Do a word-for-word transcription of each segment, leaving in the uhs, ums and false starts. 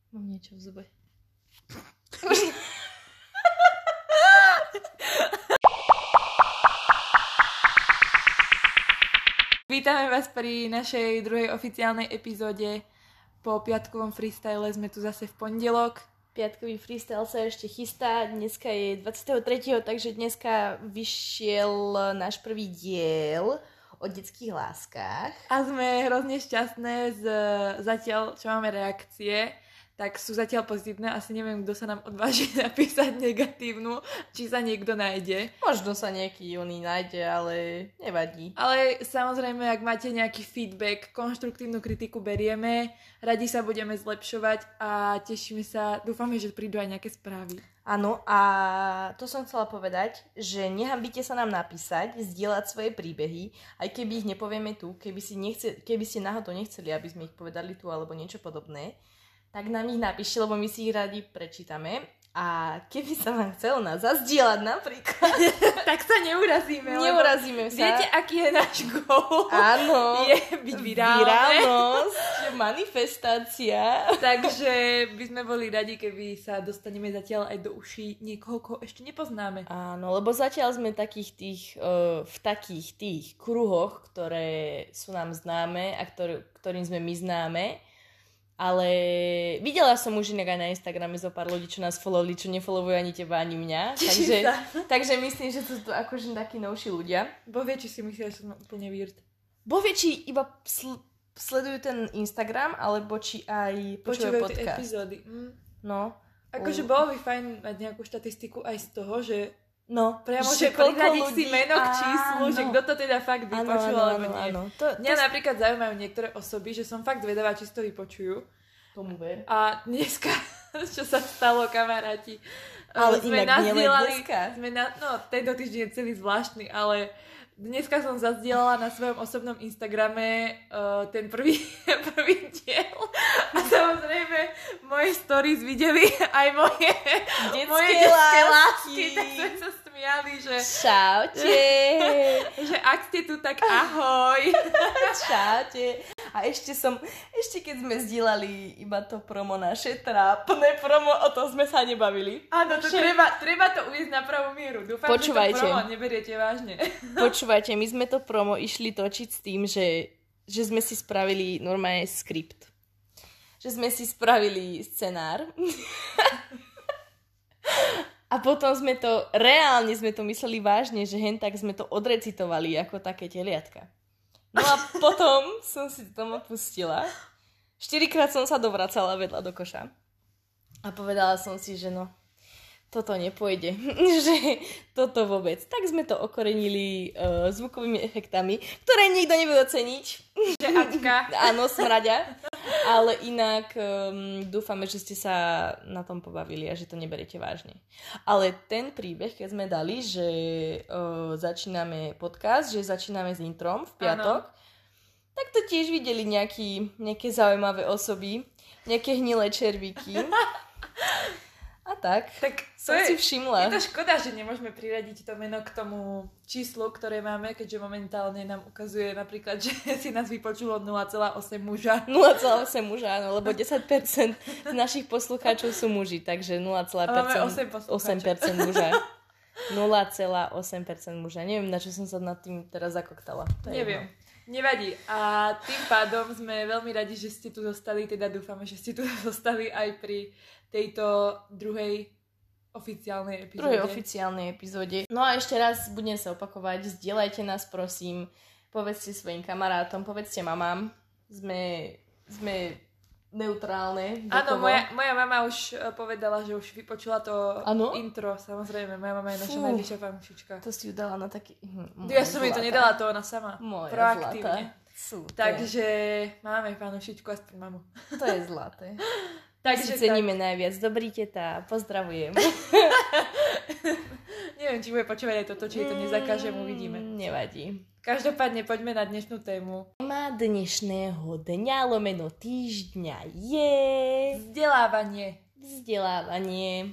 Mám niečo v zube. Vítame vás pri našej druhej oficiálnej epizóde. Po piatkovom freestyle sme tu zase v pondelok. Piatkový freestyle sa ešte chystá, dneska je dvadsiateho tretieho takže dneska vyšiel náš prvý diel o detských láskach. A sme hrozne šťastné z zatiaľ, čo máme reakcie, tak sú zatiaľ pozitívne. Asi neviem, kto sa nám odváži napísať negatívnu, či sa niekto nájde. Možno sa nejaký oný nájde, ale nevadí. Ale samozrejme, ak máte nejaký feedback, konštruktívnu kritiku berieme, radi sa budeme zlepšovať a tešíme sa, dúfame, že prídu aj nejaké správy. Áno, a to som chcela povedať, že nehambite sa nám napísať, zdieľať svoje príbehy, aj keby ich nepovieme tu, keby, si nechce, keby ste náhodou nechceli, aby sme ich povedali tu alebo niečo podobné, tak nám ich napíšte, lebo my si ich radi prečítame. A keby sa vám chcelo nás zazdieľať napríklad, tak sa neurazíme. Neurazíme sa. Viete, aký je náš goal? Áno. Je byť virálne. Virálnosť, manifestácia. Takže by sme boli radi, keby sa dostaneme zatiaľ aj do uší niekoho, koho ešte nepoznáme. Áno, lebo zatiaľ sme takých tých, uh, v takých tých kruhoch, ktoré sú nám známe a ktorý, ktorým sme my známe. Ale videla som už inak aj na Instagrame zo pár ľudí, čo nás followli, čo nefollowujú ani teba, ani mňa. Takže, takže myslím, že sú to akože takí novší ľudia. Bo vie, či si myslia, že som úplne weird. Bo vie, či iba sl- sledujú ten Instagram, alebo či aj počúvajú podcast. Tie epizódy. Mm. No. Akože uh. bolo by fajn mať nejakú štatistiku aj z toho, že no, priamo, že priradiť si meno k číslu, že kto to teda fakt vypočul, alebo nie. Áno, to, Mňa to... napríklad zaujímajú niektoré osoby, že som fakt vedavá, či si to vypočujú. Tomu ver. A dneska, čo sa stalo, kamaráti, ale sme inak nazdielali, dneska. Sme na, no, tento týždeň je celý zvláštny, ale dneska som zazdielala na svojom osobnom Instagrame uh, ten prvý, prvý diel. A samozrejme, moje stories videli aj moje detské, moje detské lásky. lásky. Tak sme sa smiali, že... Čaute. Že ak ste tu, tak ahoj. Čaute. A ešte som, ešte keď sme zdieľali iba to promo naše, trápne promo, o to sme sa nebavili. Áno, to treba, treba to uviesť na pravú mieru. Dúfam, Počúvajte. že to promo neberiete vážne. Počúvajte, my sme to promo išli točiť s tým, že, že sme si spravili normálne skript. Že sme si spravili scenár. A potom sme to, reálne sme to mysleli vážne, že hen tak sme to odrecitovali ako také teliatka. No a potom som si to doma pustila. Štyrikrát som sa dovracala vedľa do koša. A povedala som si, že no, toto nepôjde. Že toto vôbec. Tak sme to okorenili uh, zvukovými efektami, ktoré nikto nebude oceniť. Že Aťka. Áno, smraďa. Ale inak um, dúfame, že ste sa na tom pobavili a že to neberiete vážne. Ale ten príbeh, keď sme dali, že uh, začíname podcast, že začíname s introm v piatok, ano. Tak to tiež videli nejaký, nejaké zaujímavé osoby, nejaké hnilé červíky. A tak, tak som je, si všimla. Je to škoda, že nemôžeme priradiť to meno k tomu číslu, ktoré máme, keďže momentálne nám ukazuje napríklad, že si nás vypočulo nula celá osem muža. nula celá osem muža, áno, lebo desať percent z našich poslucháčov sú muži, takže nula celá osem percent muža. nula celá osem percent muža. Neviem, na čo som sa nad tým teraz zakoktala. To Neviem. Jedno. Nevadí. A tým pádom sme veľmi radi, že ste tu zostali, teda dúfame, že ste tu zostali aj pri tejto druhej oficiálnej epizóde. Druhej oficiálnej epizóde. No a ešte raz budem sa opakovať, zdieľajte nás prosím, povedzte svojim kamarátom, povedzte mamám, sme, sme neutrálne. Áno, moja, moja mama už povedala, že už vypočula to ano? intro, samozrejme, moja mama je naša najvyššia fanúšička. To si ju dala na taký... Hm, ja som jej to nedala, to ona sama. Moja proaktívne. Zlata. Takže máme fanúšičku aspoň mamu. To je zlaté. Takže si ceníme tak. Najviac. Dobrý teta, pozdravujem. Neviem, či bude počúvať aj toto, či jej to nezakážem, uvidíme. Nevadí. Každopádne poďme na dnešnú tému. Téma dnešného dňa, lomeno týždňa je... Vzdelávanie. Vzdelávanie.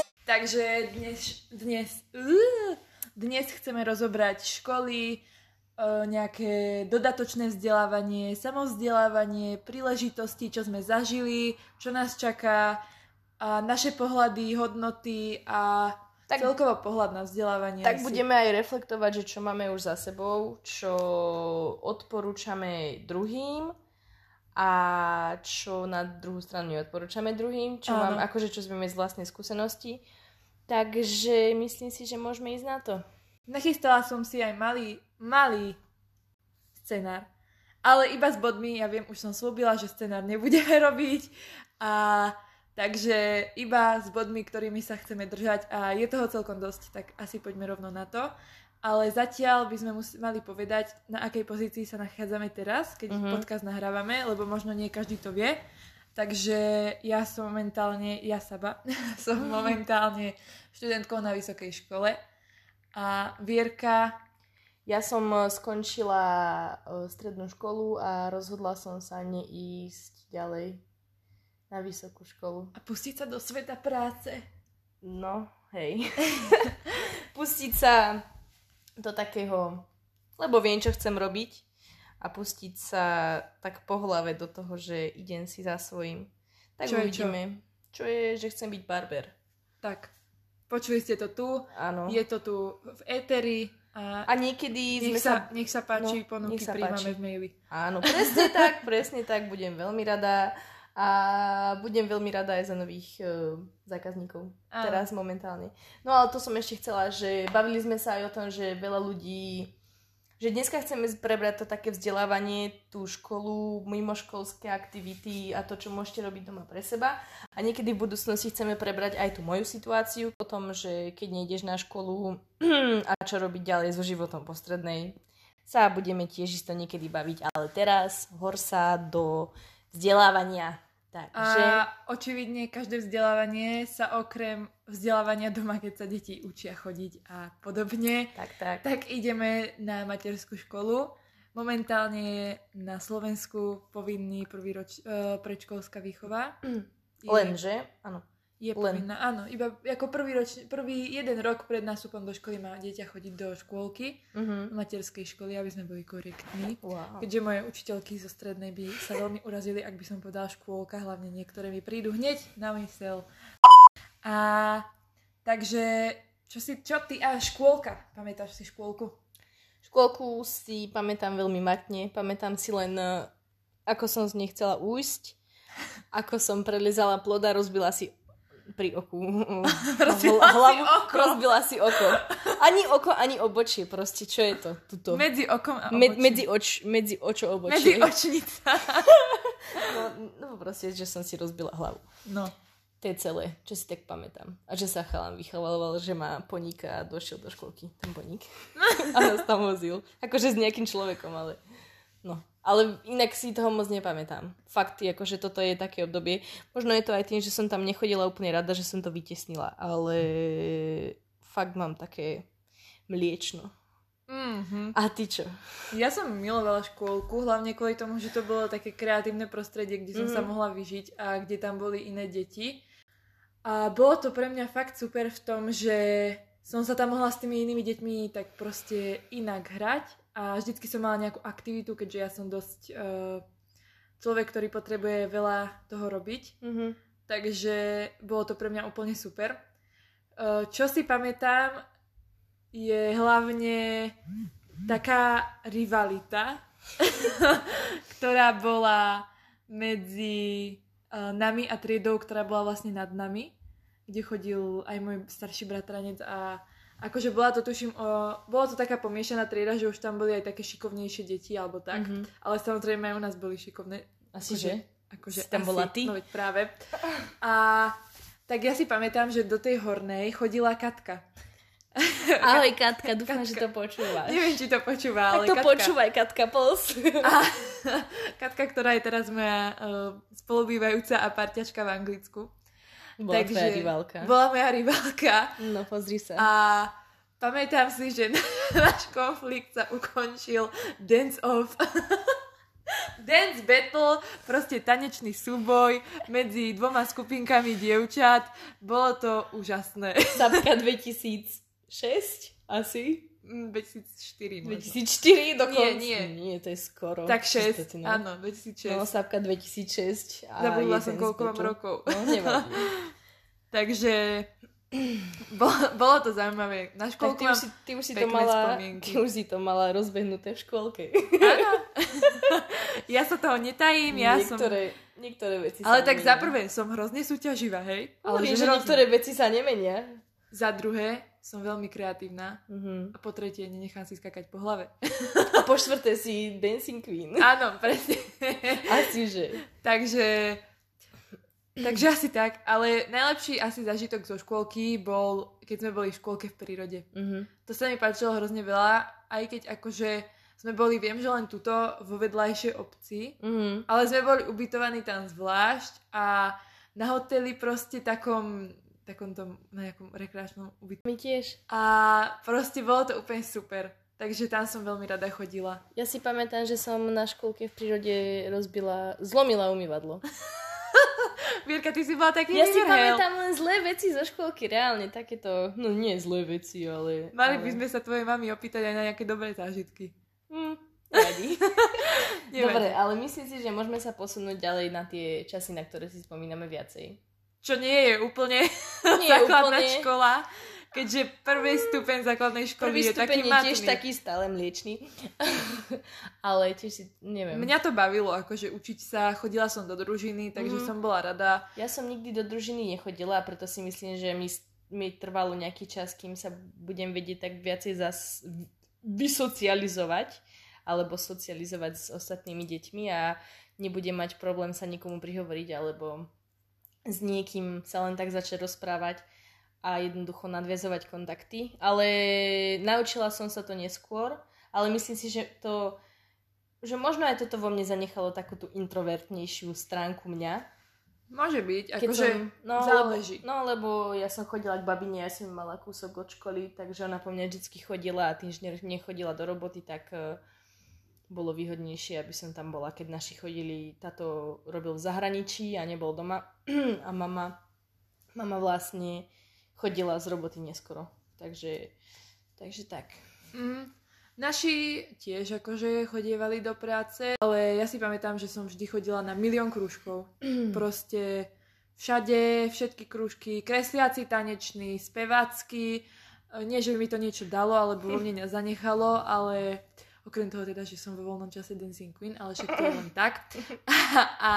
Takže dnes, dnes, uh, dnes chceme rozobrať školy, nejaké dodatočné vzdelávanie, samovzdelávanie, príležitosti, čo sme zažili, čo nás čaká, a naše pohľady, hodnoty a tak, celkovo pohľad na vzdelávanie. Tak asi. Budeme aj reflektovať, že čo máme už za sebou, čo odporúčame druhým a čo na druhú stranu neodporúčame druhým, čo mám, akože čo sme z vlastnej skúsenosti. Takže myslím si, že môžeme ísť na to. Nachystala som si aj malý, malý scenár. Ale iba s bodmi, ja viem, už som slúbila, že scenár nebudeme robiť. A takže iba s bodmi, ktorými sa chceme držať. A je toho celkom dosť, tak asi poďme rovno na to. Ale zatiaľ by sme mus- mali povedať, na akej pozícii sa nachádzame teraz, keď mm-hmm. podcast nahrávame, lebo možno nie každý to vie. Takže ja som momentálne, ja Saba, som momentálne študentkou na vysokej škole. A Vierka... Ja som skončila strednú školu a rozhodla som sa neísť ďalej na vysokú školu. A pustiť sa do sveta práce. No, hej. Pustiť sa do takého... Lebo viem, čo chcem robiť. A pustiť sa tak po hlave do toho, že idem si za svojím. Tak čo uvidíme. Čo? čo je, že chcem byť barber. Tak. Počuli ste to tu, áno. Je to tu v éteri a, a niekedy nech, sme sa, sa... nech sa páči, no, ponuky príjmame v maili. Áno, presne tak, presne tak, budem veľmi rada a budem veľmi rada aj za nových uh, zákazníkov, áno. Teraz momentálne. No ale to som ešte chcela, že bavili sme sa aj o tom, že veľa ľudí, že dneska chceme prebrať to také vzdelávanie, tú školu, mimoškolské aktivity a to, čo môžete robiť doma pre seba. A niekedy v budúcnosti chceme prebrať aj tú moju situáciu o tom, že keď nejdeš na školu a čo robiť ďalej so životom po strednej, sa budeme tiež isto niekedy baviť. Ale teraz hor sa do vzdelávania. Takže... A očividne každé vzdelávanie sa okrem vzdelávania doma, keď sa deti učia chodiť a podobne, tak, tak. tak ideme na materskú školu. Momentálne je na Slovensku povinný prvý roč, uh, predškolská výchova. Mm. Lenže, áno. Je Len. povinná, áno. Iba ako prvý, roč, prvý jeden rok pred nástupom do školy má dieťa chodiť do škôlky, uh-huh. materskej školy, aby sme boli korektní. Wow. Keďže moje učiteľky zo strednej by sa veľmi urazili, ak by som povedala škôlka, hlavne niektoré mi prídu hneď na mysel. A takže, čo si, čo ty, a škôlka, pamätáš si škôlku? Škôlku si pamätám veľmi matne, pamätám si len, ako som z nej chcela újsť, ako som prelizala plod a rozbila si pri oku rozbila hlavu, si oko. rozbila si oko. Ani oko, ani obočie, proste, čo je to? Tuto. Medzi okom a obočím. Med, medzi, oč, medzi očo obočie. Medzi očnica. no, no proste, že som si rozbila hlavu. No. To je celé, čo si tak pamätám. A že sa chalan vychvaloval, že má poníka a došiel do školky, ten poník. A nás tam vozil. Akože s nejakým človekom, ale... No, ale inak si toho moc nepamätám. Fakt, akože toto je také obdobie. Možno je to aj tým, že som tam nechodila úplne rada, že som to vytesnila, ale fakt mám také mliečno. Mm-hmm. A ty čo? Ja som milovala škôlku, hlavne kvôli tomu, že to bolo také kreatívne prostredie, kde som mm-hmm. sa mohla vyžiť a kde tam boli iné deti. A bolo to pre mňa fakt super v tom, že som sa tam mohla s tými inými deťmi tak proste inak hrať. A vždycky som mala nejakú aktivitu, keďže ja som dosť uh, človek, ktorý potrebuje veľa toho robiť. Mm-hmm. Takže bolo to pre mňa úplne super. Uh, čo si pamätám, je hlavne taká rivalita, ktorá bola medzi uh, nami a triedou, ktorá bola vlastne nad nami, kde chodil aj môj starší bratranec a akože bola to, tuším, o, bola to taká pomiešaná trieda, že už tam boli aj také šikovnejšie deti, alebo tak. Mm-hmm. Ale samozrejme aj u nás boli šikovné. Asi, akože, že? Akože si tam asi, bola ty? No veď práve. A tak ja si pamätám, že do tej hornej chodila Katka. Ahoj Katka, dúfam, Katka. Že to počúvaš. Neviem, či to počúva, ale tak to Katka. počúvaj, Katka, pos. A Katka, ktorá je teraz moja uh, spolubývajúca a parťačka v Anglicku. Bola Takže, tvoja rivalka. Bola moja rivalka. No, pozri sa. A pamätám si, že náš konflikt sa ukončil dance off. Dance battle, proste tanečný súboj medzi dvoma skupinkami dievčat. Bolo to úžasné. Sapka dvetisícšesť asi? dvetisícštyri možno. dvetisícštyri dokonca? Nie, nie. Nie, to je skoro. Tak šesť, Čistoty, no. áno, dvetisícšesť. No, Sapka dvetisícšesť. A zabudla som, jeden koľko z mám Beťou. rokov. No, nevadí. Takže bolo, bolo to zaujímavé. Na Tak škôlku ty už si, ty už si to pekné mala, spomienky. ty už si to mala rozbehnuté v škôlke. Áno. Ja sa toho netajím, ja niektoré, som... niektoré veci Ale sa tak nemenia. za prvé som hrozne súťaživá, hej? Ale Hovorím, že že hrozne. niektoré veci sa nemenia. Za druhé som veľmi kreatívna. Uh-huh. A po tretie nenechám si skakať po hlave. A po štvrté si Dancing Queen. Áno, presne. Asi, že. Takže... Takže asi tak, ale najlepší asi zážitok zo škôlky bol, keď sme boli v škôlke v prírode. Uh-huh. To sa mi páčilo hrozne veľa, aj keď akože sme boli, viem, že len tuto vo vedľajšej obci, Uh-huh. ale sme boli ubytovaní tam zvlášť a na hoteli proste takom, takom tom nejakom rekreačnom ubytovaní. My tiež. A proste bolo to úplne super. Takže tam som veľmi rada chodila. Ja si pamätám, že som na škôlke v prírode rozbila, zlomila umývadlo. Vierka, ty si bola taký Ja si vývrhel. pamätám len zlé veci zo škôlky, reálne, takéto, no nie zlé veci, ale... Mali ale... by sme sa tvojej mami opýtať aj na nejaké dobré zážitky. Hm, nevadí. Nevadí. Dobre, ale myslím si, že môžeme sa posunúť ďalej na tie časy, na ktoré si spomíname viacej. Čo nie je úplne Nie je základná úplne. škola, keďže prvý stupeň základnej školy Prvý je stupeň taký je matný. tiež taký stále mliečný. Ale tiež si, neviem. Mňa to bavilo, akože učiť sa, chodila som do družiny, takže Mhm. som bola rada. Ja som nikdy do družiny nechodila, preto si myslím, že mi, mi trvalo nejaký čas, kým sa budem vedieť tak viacej zas vysocializovať alebo socializovať s ostatnými deťmi a nebudem mať problém sa nikomu prihovoriť alebo s niekým sa len tak začať rozprávať a jednoducho nadväzovať kontakty. Ale naučila som sa to neskôr, ale myslím si, že to že možno aj toto vo mne zanechalo takú tú introvertnejšiu stránku mňa. Môže byť, Keď akože som, no, záleží. Lebo, no lebo ja som chodila k babine, ja som mala kúsok od školy, takže ona po mňa vždy chodila a tým, že nechodila do roboty, tak uh, bolo výhodnejšie, aby som tam bola, keď naši chodili, táto robil v zahraničí a nebol doma a mama, mama vlastne chodila z roboty neskoro. Takže, takže tak. Mm. Naši tiež akože chodievali do práce, ale ja si pamätám, že som vždy chodila na milión krúžkov. Proste všade, všetky krúžky, kresliaci, taneční, spevácky. Nie, že by mi to niečo dalo, alebo vo mne zanechalo, ale okrem toho teda, že som vo voľnom čase Dancing Queen, ale však to je len tak. A,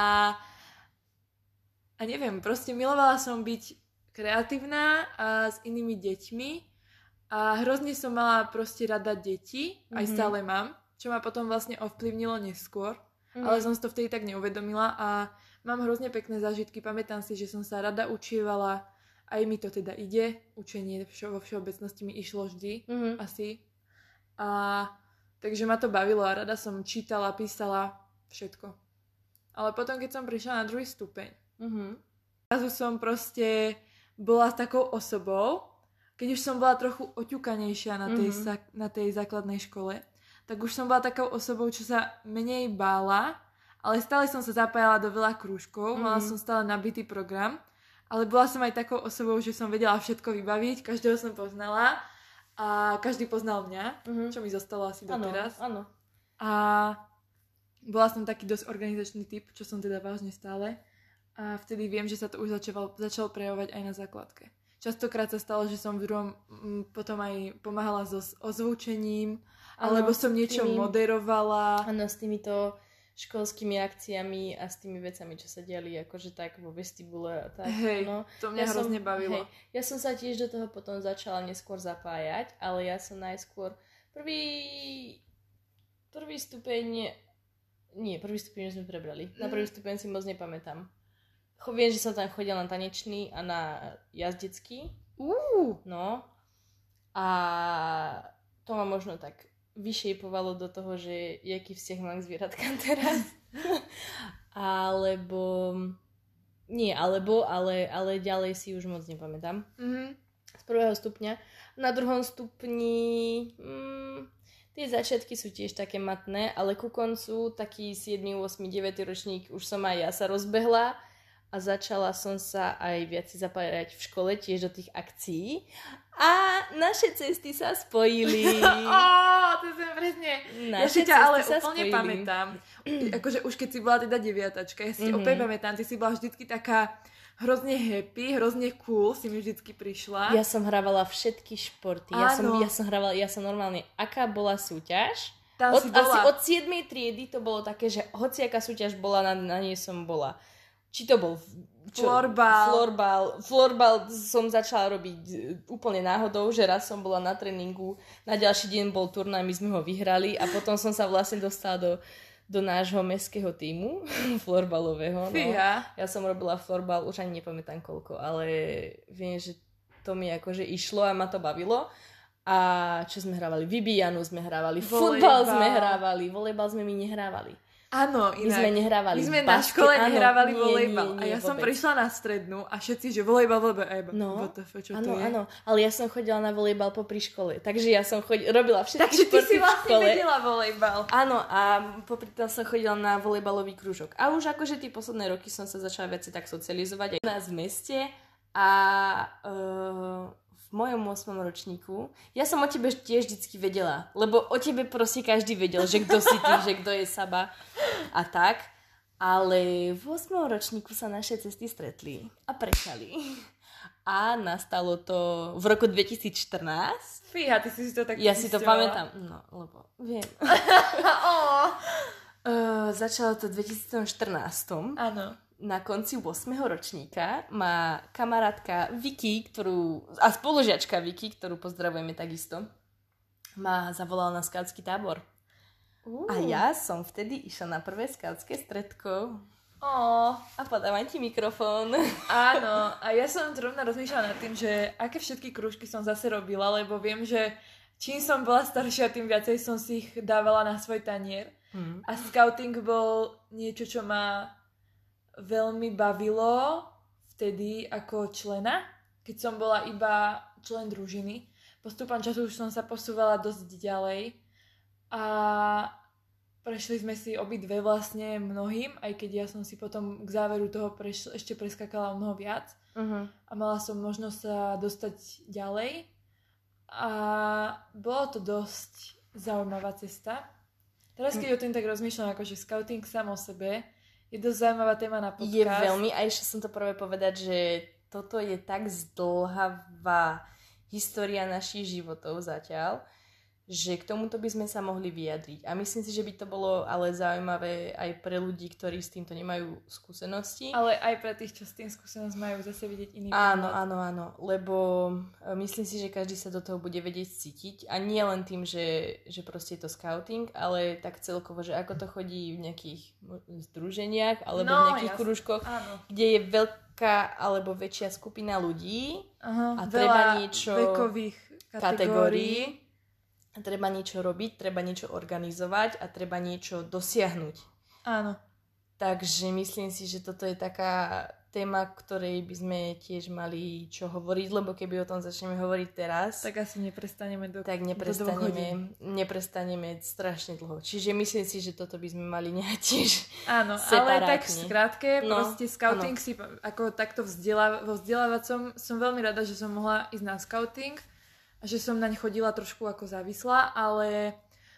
a neviem, proste milovala som byť kreatívna a s inými deťmi. A hrozne som mala proste rada deti, aj Mhm. stále mám, čo ma potom vlastne ovplyvnilo neskôr, Mhm. ale som si to vtedy tak neuvedomila a mám hrozne pekné zážitky. Pamätám si, že som sa rada učievala, aj mi to teda ide, učenie všo, vo všeobecnosti mi išlo vždy, Mhm. asi. A takže ma to bavilo a rada som čítala, písala, všetko. Ale potom, keď som prišla na druhý stupeň, Mhm. zrazu som proste bola s takou osobou, keď už som bola trochu oťukanejšia na tej, Mhm. sa, na tej základnej škole, tak už som bola takou osobou, čo sa menej bála, ale stále som sa zapájala do veľa krúžkov, Mhm. mala som stále nabitý program, ale bola som aj takou osobou, že som vedela všetko vybaviť, každého som poznala a každý poznal mňa, Mhm. čo mi zostalo asi Áno, doteraz. áno. A bola som taký dosť organizačný typ, čo som teda vážne stále. A vtedy viem, že sa to už začalo, začalo prejavovať aj na základke. Častokrát sa stalo, že som v druhom m, potom aj pomáhala so s- ozvučením, Áno, alebo som s niečo tými- moderovala. Áno, s týmito školskými akciami a s tými vecami, čo sa diali akože tak vo vestibule a tak. Hej, no. to mňa hrozne bavilo. Hej, ja som sa tiež do toho potom začala neskôr zapájať, ale ja som najskôr prvý prvý stupeň nie, prvý stupeň už sme prebrali. Na prvý stupeň si moc nepamätám. Cho, viem, že som tam chodila na tanečný a na jazdecký. Uú, No. A to ma možno tak vyšejpovalo do toho, že jaký vzťah mám k zvieratkám teraz. Alebo... Nie, alebo, ale, ale ďalej si už moc nepamätám. mhm. Z prvého stupňa. Na druhom stupni... Mm, tie začiatky sú tiež také matné, ale ku koncu taký siedmy, ôsmy, deviaty ročník už som aj ja sa rozbehla a začala som sa aj viac zapájať v škole tiež do tých akcií a naše cesty sa spojili. Ó, to som presne. Ja Naše si ťa ale cesty sa úplne spojili. pamätám. Akože už keď si bola teda deviatačka, ja si mm-hmm. opäť pamätám, ty si bola vždycky taká hrozne happy, hrozne cool, si mi vždycky prišla. Ja som hrávala všetky športy. Ja som, ja som hrávala, ja som normálne, aká bola súťaž, Tam od, si bola. asi od siedmej triedy to bolo také, že hociaká súťaž bola, na, na nej som bola. Či to bol čo, florbal. florbal. Florbal som začala robiť úplne náhodou, že raz som bola na tréningu, na ďalší deň bol turnaj, my sme ho vyhrali a potom som sa vlastne dostala do, do nášho mestského tímu florbalového. No. Ja som robila florbal, už ani nepamätám koľko, ale viem, že to mi akože išlo a ma to bavilo. A čo sme hrávali? Vybíjanu sme hrávali, futbal sme hrávali, volejbal sme my nehrávali. Áno, inak. My sme nehrávali My sme basket, na škole áno, nehrávali nie, volejbal. nie, nie, a ja vôbec. som prišla na strednú a všetci, že volejbal, volejbal, eba. No, W T F, čo áno, to je? áno, ale ja som chodila na volejbal popri škole, takže ja som chod... robila všetky Takže ty športy si v vlastne škole. vedela volejbal. Áno, a popri tom som chodila na volejbalový krúžok. A už akože tie posledné roky som sa začala viacej tak socializovať aj u nás v meste a uh, v mojom ôsmom ročníku, ja som o tebe tiež vždycky vedela, lebo o tebe proste každý vedel, že kto si ty, že kto je Saba a tak. Ale v ôsmom ročníku sa naše cesty stretli a prešali. A nastalo to v roku dvetisícštrnásť. Fíha, ty si si to tak Ja si to pamätám, no, lebo viem. uh, začalo to v dvetisícštrnásť. Áno. Na konci ôsmeho ročníka má kamarátka Vicky, ktorú, a spolužiačka Vicky, ktorú pozdravujeme takisto, ma zavolala na skautský tábor. Uh. A ja som vtedy išla na prvé skautské stredko. Oh. A podávam ti mikrofón. Áno, a ja som rovno rozmýšľala nad tým, že aké všetky krúžky som zase robila, lebo viem, že čím som bola staršia, tým viacej som si ich dávala na svoj tanier. Hmm. A scouting bol niečo, čo ma veľmi bavilo vtedy ako člena, keď som bola iba člen družiny. Postupom času už som sa posúvala dosť ďalej a prešli sme si obidve vlastne mnohým, aj keď ja som si potom k záveru toho prešl, ešte preskakala o mnoho viac uh-huh. a mala som možnosť sa dostať ďalej a bolo to dosť zaujímavá cesta. Teraz keď o tým tak rozmýšľam, akože scouting sám o sebe je dosť zaujímavá téma na podcast. Je veľmi, a ešte som to prvé povedať, že toto je tak zdĺhavá história našich životov zatiaľ, že k tomuto by sme sa mohli vyjadriť. A myslím si, že by to bolo ale zaujímavé aj pre ľudí, ktorí s týmto nemajú skúsenosti. Ale aj pre tých, čo s tým skúsenosť majú zase vidieť iný Áno, pohľad. áno, áno. Lebo myslím si, že každý sa do toho bude vedieť cítiť. A nie len tým, že, že proste je to scouting, ale tak celkovo, že ako to chodí v nejakých združeniach alebo no, v nejakých jasne. krúžkoch, Áno. kde je veľká alebo väčšia skupina ľudí. Aha, a treba veľa niečo vekových kategórií. kategórií. Treba niečo robiť, treba niečo organizovať a treba niečo dosiahnuť. Áno. Takže myslím si, že toto je taká téma, ktorej by sme tiež mali čo hovoriť, lebo keby o tom začneme hovoriť teraz, tak asi neprestaneme do tak neprestaneme, neprestaneme strašne dlho. Čiže myslím si, že toto by sme mali nehať tiež áno, separátne. ale tak v skrátke, no, proste scouting áno. si ako takto vzdeláva, vo vzdelávacom som veľmi rada, že som mohla ísť na scouting, že som naň chodila trošku ako závislá, ale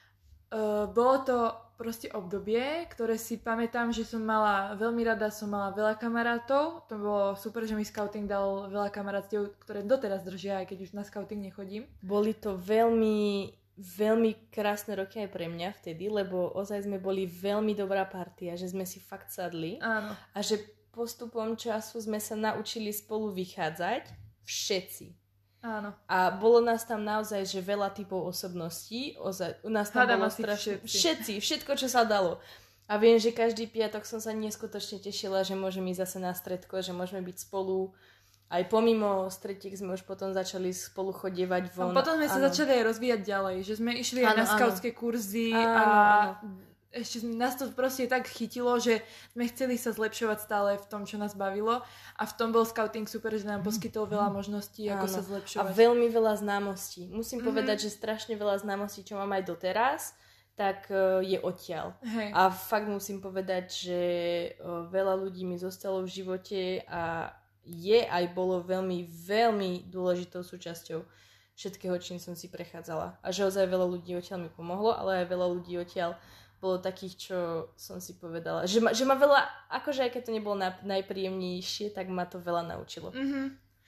uh, bolo to proste obdobie, ktoré si pamätám, že som mala veľmi rada, som mala veľa kamarátov, to bolo super, že mi scouting dal veľa kamarátstiev, ktoré doteraz držia, aj keď už na scouting nechodím. Boli to veľmi, veľmi krásne roky aj pre mňa vtedy, lebo ozaj sme boli veľmi dobrá partia, že sme si fakt sadli. Áno. A že postupom času sme sa naučili spolu vychádzať všetci. Áno. A bolo nás tam naozaj, že veľa typov osobností. Ozaj, u nás tam Hádam bolo asi strašne... všetci. Všetci, všetko, čo sa dalo. A viem, že každý piatok som sa neskutočne tešila, že môžem ísť zase na stredko, že môžeme byť spolu. Aj pomimo stretiek sme už potom začali spolu chodievať von. A potom sme sa áno. začali aj rozvíjať ďalej, že sme išli aj áno, na skautské kurzy áno, a áno. ešte nás to proste tak chytilo, že sme chceli sa zlepšovať stále v tom, čo nás bavilo a v tom bol scouting super, že nám poskytol veľa možností, ako áno. sa A zlepšovať. veľmi veľa známostí. Musím Mhm. povedať, že strašne veľa známostí, čo mám aj doteraz, tak uh, je odtiaľ. Hej. A fakt musím povedať, že uh, veľa ľudí mi zostalo v živote a je aj bolo veľmi, veľmi dôležitou súčasťou všetkého, čím som si prechádzala. A že ozaj veľa ľudí odtiaľ mi pomohlo, ale aj veľa ľudí odtiaľ bolo takých, čo som si povedala. Že ma, že ma veľa, akože aj keď to nebolo na, najpríjemnejšie, tak ma to veľa naučilo. Mm-hmm.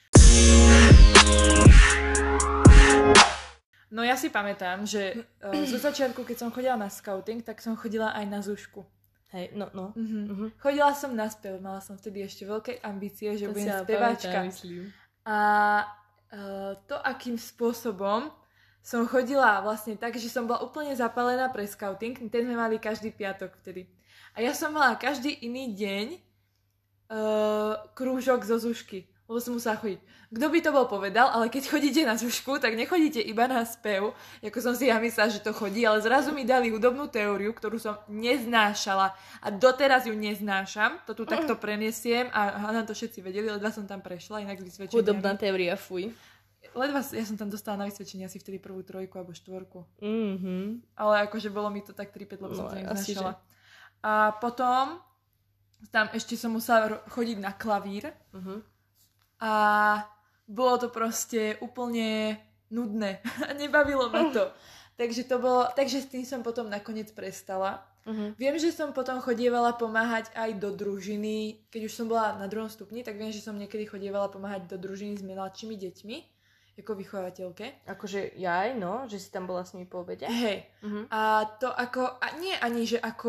No ja si pamätám, že uh, zo začiatku, keď som chodila na scouting, tak som chodila aj na Zušku. Hej, no, no. Mm-hmm. Mm-hmm. Chodila som na spev, mala som vtedy ešte veľké ambície, že To budem si speváčka. myslím. A uh, to, akým spôsobom som chodila vlastne tak, že som bola úplne zapálená pre scouting, ten sme mali každý piatok vtedy. A ja som mala každý iný deň uh, krúžok zo Zušky, lebo som musela chodiť. Kto by to bol povedal, ale keď chodíte na Zušku, tak nechodíte iba na spev, ako som si ja myslela, že to chodí, ale zrazu mi dali hudobnú teóriu, ktorú som neznášala a doteraz ju neznášam, to tu takto prenesiem a na to všetci vedeli, ledva som tam prešla, inak s vysvedčeniami. Hudobná teória, fuj. Ledva, ja som tam dostala na vysvedčenie asi vtedy prvú trojku alebo štvorku. Mhm. Ale akože bolo mi to tak tri päť, lebo No, som to asi, neznášala. A potom tam ešte som musela ro- chodiť na klavír. Uh-huh. A bolo to proste úplne nudné. Nebavilo ma to. takže to bolo, takže s tým som potom nakoniec prestala. Uh-huh. Viem, že som potom chodievala pomáhať aj do družiny. Keď už som bola na druhom stupni, tak viem, že som niekedy chodievala pomáhať do družiny s mladšími deťmi. Ako vychovateľke. Akože ja aj, no, že si tam bola s nimi po obede. Hej. Uh-huh. A to ako, a nie ani, že ako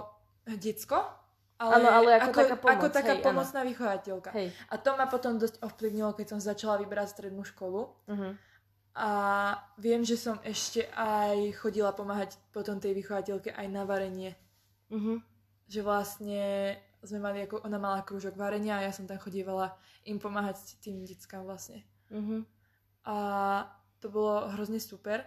decko, ale, ano, ale ako, ako taká pomoc. ako taká hej, pomocná ano. vychovateľka. Hej. A to ma potom dosť ovplyvnilo, keď som začala vybrať strednú školu. Uh-huh. A viem, že som ešte aj chodila pomáhať potom tej vychovateľke aj na varenie. Uh-huh. Že vlastne sme mali, ako ona mala krúžok varenia a ja som tam chodievala im pomáhať tým deckám vlastne. Uh-huh. A to bolo hrozne super.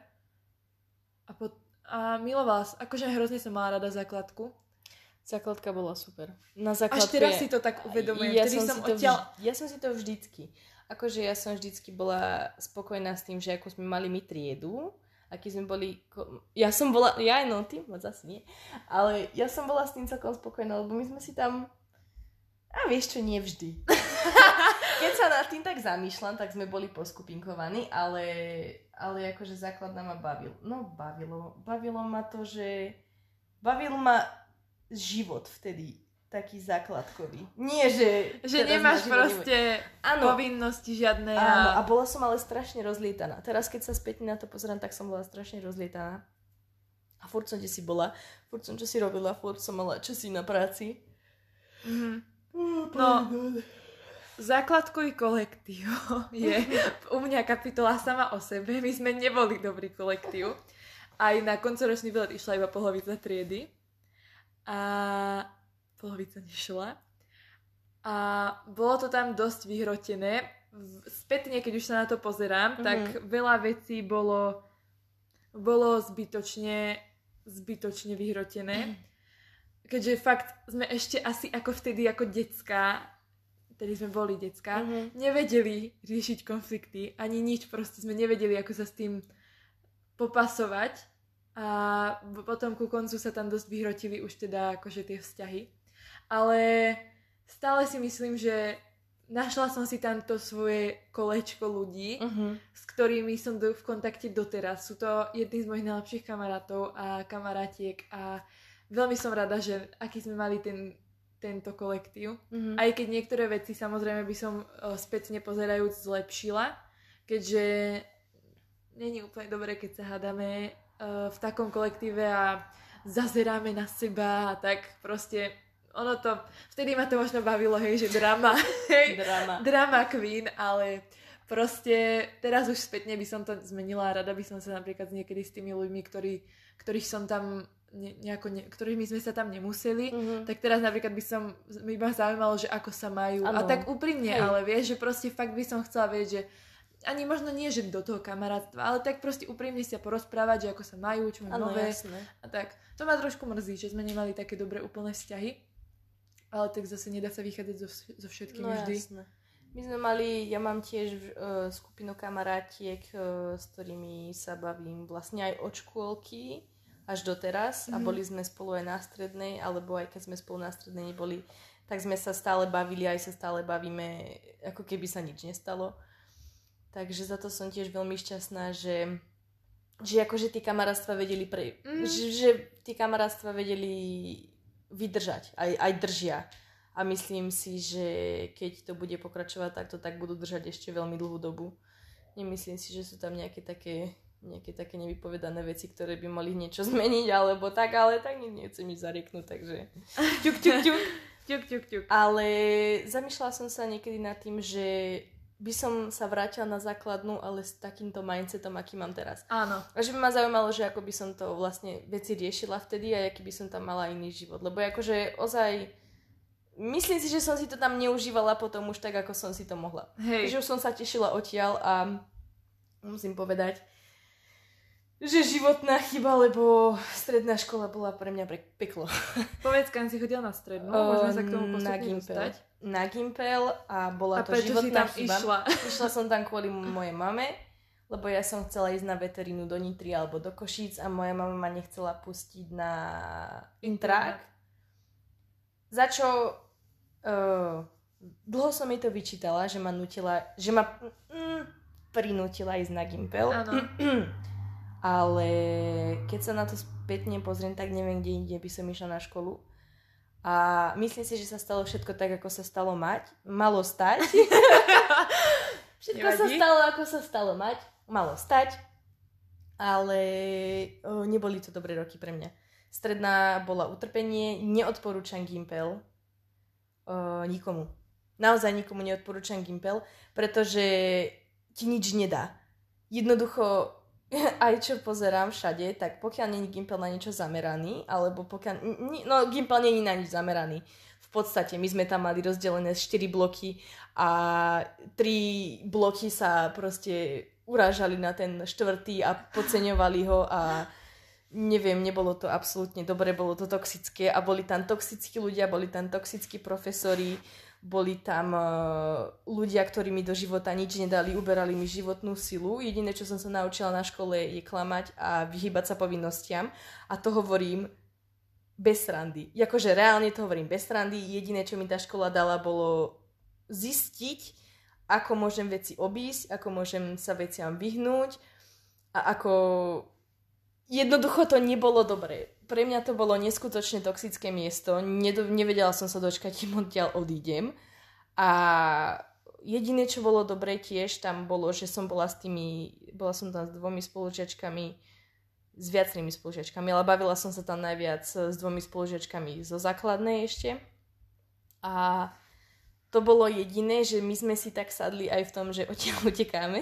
A, pot- a milovala som, akože hrozne som mala rada základku. Základka bola super. Na základke... Až teraz si to tak uvedomujem. Ja som, som, som, odtiaľ... vždy, ja som si to vždycky. Akože ja som vždycky bola spokojná s tým, že ako sme mali my triedu, aký sme boli... Ja som bola... Ja aj no, ty moc asi nie. Ale ja som bola s tým celkom spokojná, lebo my sme si tam... A vieš čo, nie vždy. Keď sa nad tým tak zamýšľam, tak sme boli poskupinkovaní, ale, ale akože základná ma bavil. No bavilo. Bavilo ma to, že... Bavil ma život vtedy taký základkový. Nie, že... Že nemáš proste ano, povinnosti žiadne. A... Áno, a bola som ale strašne rozlietaná. Teraz, keď sa späť na to pozerám, tak som bola strašne rozlietaná. A furt som kde si bola, furt som čo si robila, furt som mala časy na práci. Mm-hmm. No, základkový kolektív je u mňa kapitola sama o sebe. My sme neboli dobrý kolektív. Aj na koncoročný výlet išla iba polovica triedy. A polovica nešla. A bolo to tam dosť vyhrotené. Spätne, keď už sa na to pozerám, mm-hmm. tak veľa vecí bolo, bolo zbytočne, zbytočne vyhrotené. Mm. Keďže fakt sme ešte asi ako vtedy, ako decká, tedy sme boli decká, mm-hmm. nevedeli riešiť konflikty, ani nič, proste sme nevedeli, ako sa s tým popasovať. A potom ku koncu sa tam dosť vyhrotili už teda akože tie vzťahy. Ale stále si myslím, že našla som si tam to svoje kolečko ľudí, uh-huh. s ktorými som do, v kontakte doteraz. Sú to jedni z mojich najlepších kamarátov a kamarátiek a veľmi som rada, že aký sme mali ten, tento kolektív. Uh-huh. Aj keď niektoré veci samozrejme by som o, spätne pozerajúc zlepšila, keďže není úplne dobré, keď sa hádame o, v takom kolektíve a zazeráme na seba a tak proste ono to, vtedy ma to možno bavilo, hej, že drama, hej, drama. drama queen, ale proste teraz už spätne by som to zmenila a rada by som sa napríklad niekedy s tými ľuďmi, ktorí, ktorých som tam ne, nejako, ne, ktorými sme sa tam nemuseli, mm-hmm. tak teraz napríklad by som, mi ma zaujímalo, že ako sa majú. Ano. A tak úprimne, hej. Ale vieš, že proste fakt by som chcela vedieť, že ani možno nie, že do toho kamarátstva, ale tak proste úprimne sa porozprávať, že ako sa majú, čo majú nové. Jasné. A tak. To ma trošku mrzí, že sme nemali také dobré úplné vzťahy. Ale tak zase nedá sa vychádzať so, so všetkým no, vždy. Jasné. My sme mali, ja mám tiež uh, skupinu kamarátiek, uh, s ktorými sa bavím vlastne aj od škôlky, až doteraz Mm-hmm. a boli sme spolu aj na strednej, alebo aj keď sme spolu na strednej neboli, tak sme sa stále bavili, aj sa stále bavíme, ako keby sa nič nestalo. Takže za to som tiež veľmi šťastná, že, že akože tie kamarátstva vedeli pre, mm. že, že tie kamarátstva vedeli vydržať, aj, aj držia. A myslím si, že keď to bude pokračovať takto, tak budú držať ešte veľmi dlhú dobu. Nemyslím si, že sú tam nejaké také, nejaké také nevypovedané veci, ktoré by mohli niečo zmeniť, alebo tak, ale tak nechcem nič zarieknúť, takže ťuk, ťuk, ťuk. ťuk, ťuk, ťuk. Ale zamýšľala som sa niekedy nad tým, že by som sa vrátila na základnú, ale s takýmto mindsetom, aký mám teraz. Áno. A že by ma zaujímalo, že ako by som to vlastne veci riešila vtedy a aký by som tam mala iný život. Lebo akože ozaj, myslím si, že som si to tam neužívala potom už tak, ako som si to mohla. Hej. Že už som sa tešila odtiaľ a musím povedať, že životná chyba, lebo stredná škola bola pre mňa pre peklo. Povedz, kam si chodila na strednú, môžeme sa k tomu postupne dostať. Na Gimpel a bola a to životná si tam chyba. Išla? Išla som tam kvôli mojej mame, lebo ja som chcela ísť na veterínu do Nitry alebo do Košíc a moja mama ma nechcela pustiť na intrák. Za čo uh, dlho som jej to vyčítala, že ma nutila, že ma mm, prinútila ísť na Gimpel. Áno. Ale keď sa na to spätne pozriem, tak neviem, kde inde by som išla na školu. A myslím si, že sa stalo všetko tak, ako sa stalo mať. Malo stať. Všetko Nevadí. sa stalo, ako sa stalo mať. Malo stať. Ale o, neboli to dobré roky pre mňa. Stredná bola utrpenie. Neodporúčam Gimpel. O, nikomu. Naozaj nikomu neodporúčam Gimpel, pretože ti nič nedá. Jednoducho aj čo pozerám všade, tak pokiaľ nie je Gimpel na niečo zameraný, alebo pokiaľ, no Gimpel nie je na nič zameraný. V podstate my sme tam mali rozdelené štyri bloky a tri bloky sa proste urážali na ten štvrtý a podceňovali ho a neviem, nebolo to absolútne dobre, bolo to toxické a boli tam toxickí ľudia, boli tam toxickí profesori, boli tam uh, ľudia, ktorí mi do života nič nedali, uberali mi životnú silu. Jediné, čo som sa naučila na škole, je klamať a vyhýbať sa povinnostiam. A to hovorím bez srandy. Jakože reálne to hovorím bez srandy. Jediné, čo mi tá škola dala, bolo zistiť, ako môžem veci obísť, ako môžem sa veciam vyhnúť a ako... Jednoducho to nebolo dobré. Pre mňa to bolo neskutočne toxické miesto. Nedo- nevedela som sa dočkať, kým odtiaľ odídem. A jediné, čo bolo dobré tiež tam bolo, že som bola s tými, bola som tam s dvomi spolužiačkami, s viacerými spolužiačkami, ale bavila som sa tam najviac s dvomi spolužiačkami zo základnej ešte. A to bolo jediné, že my sme si tak sadli aj v tom, že odtiaľ utekáme.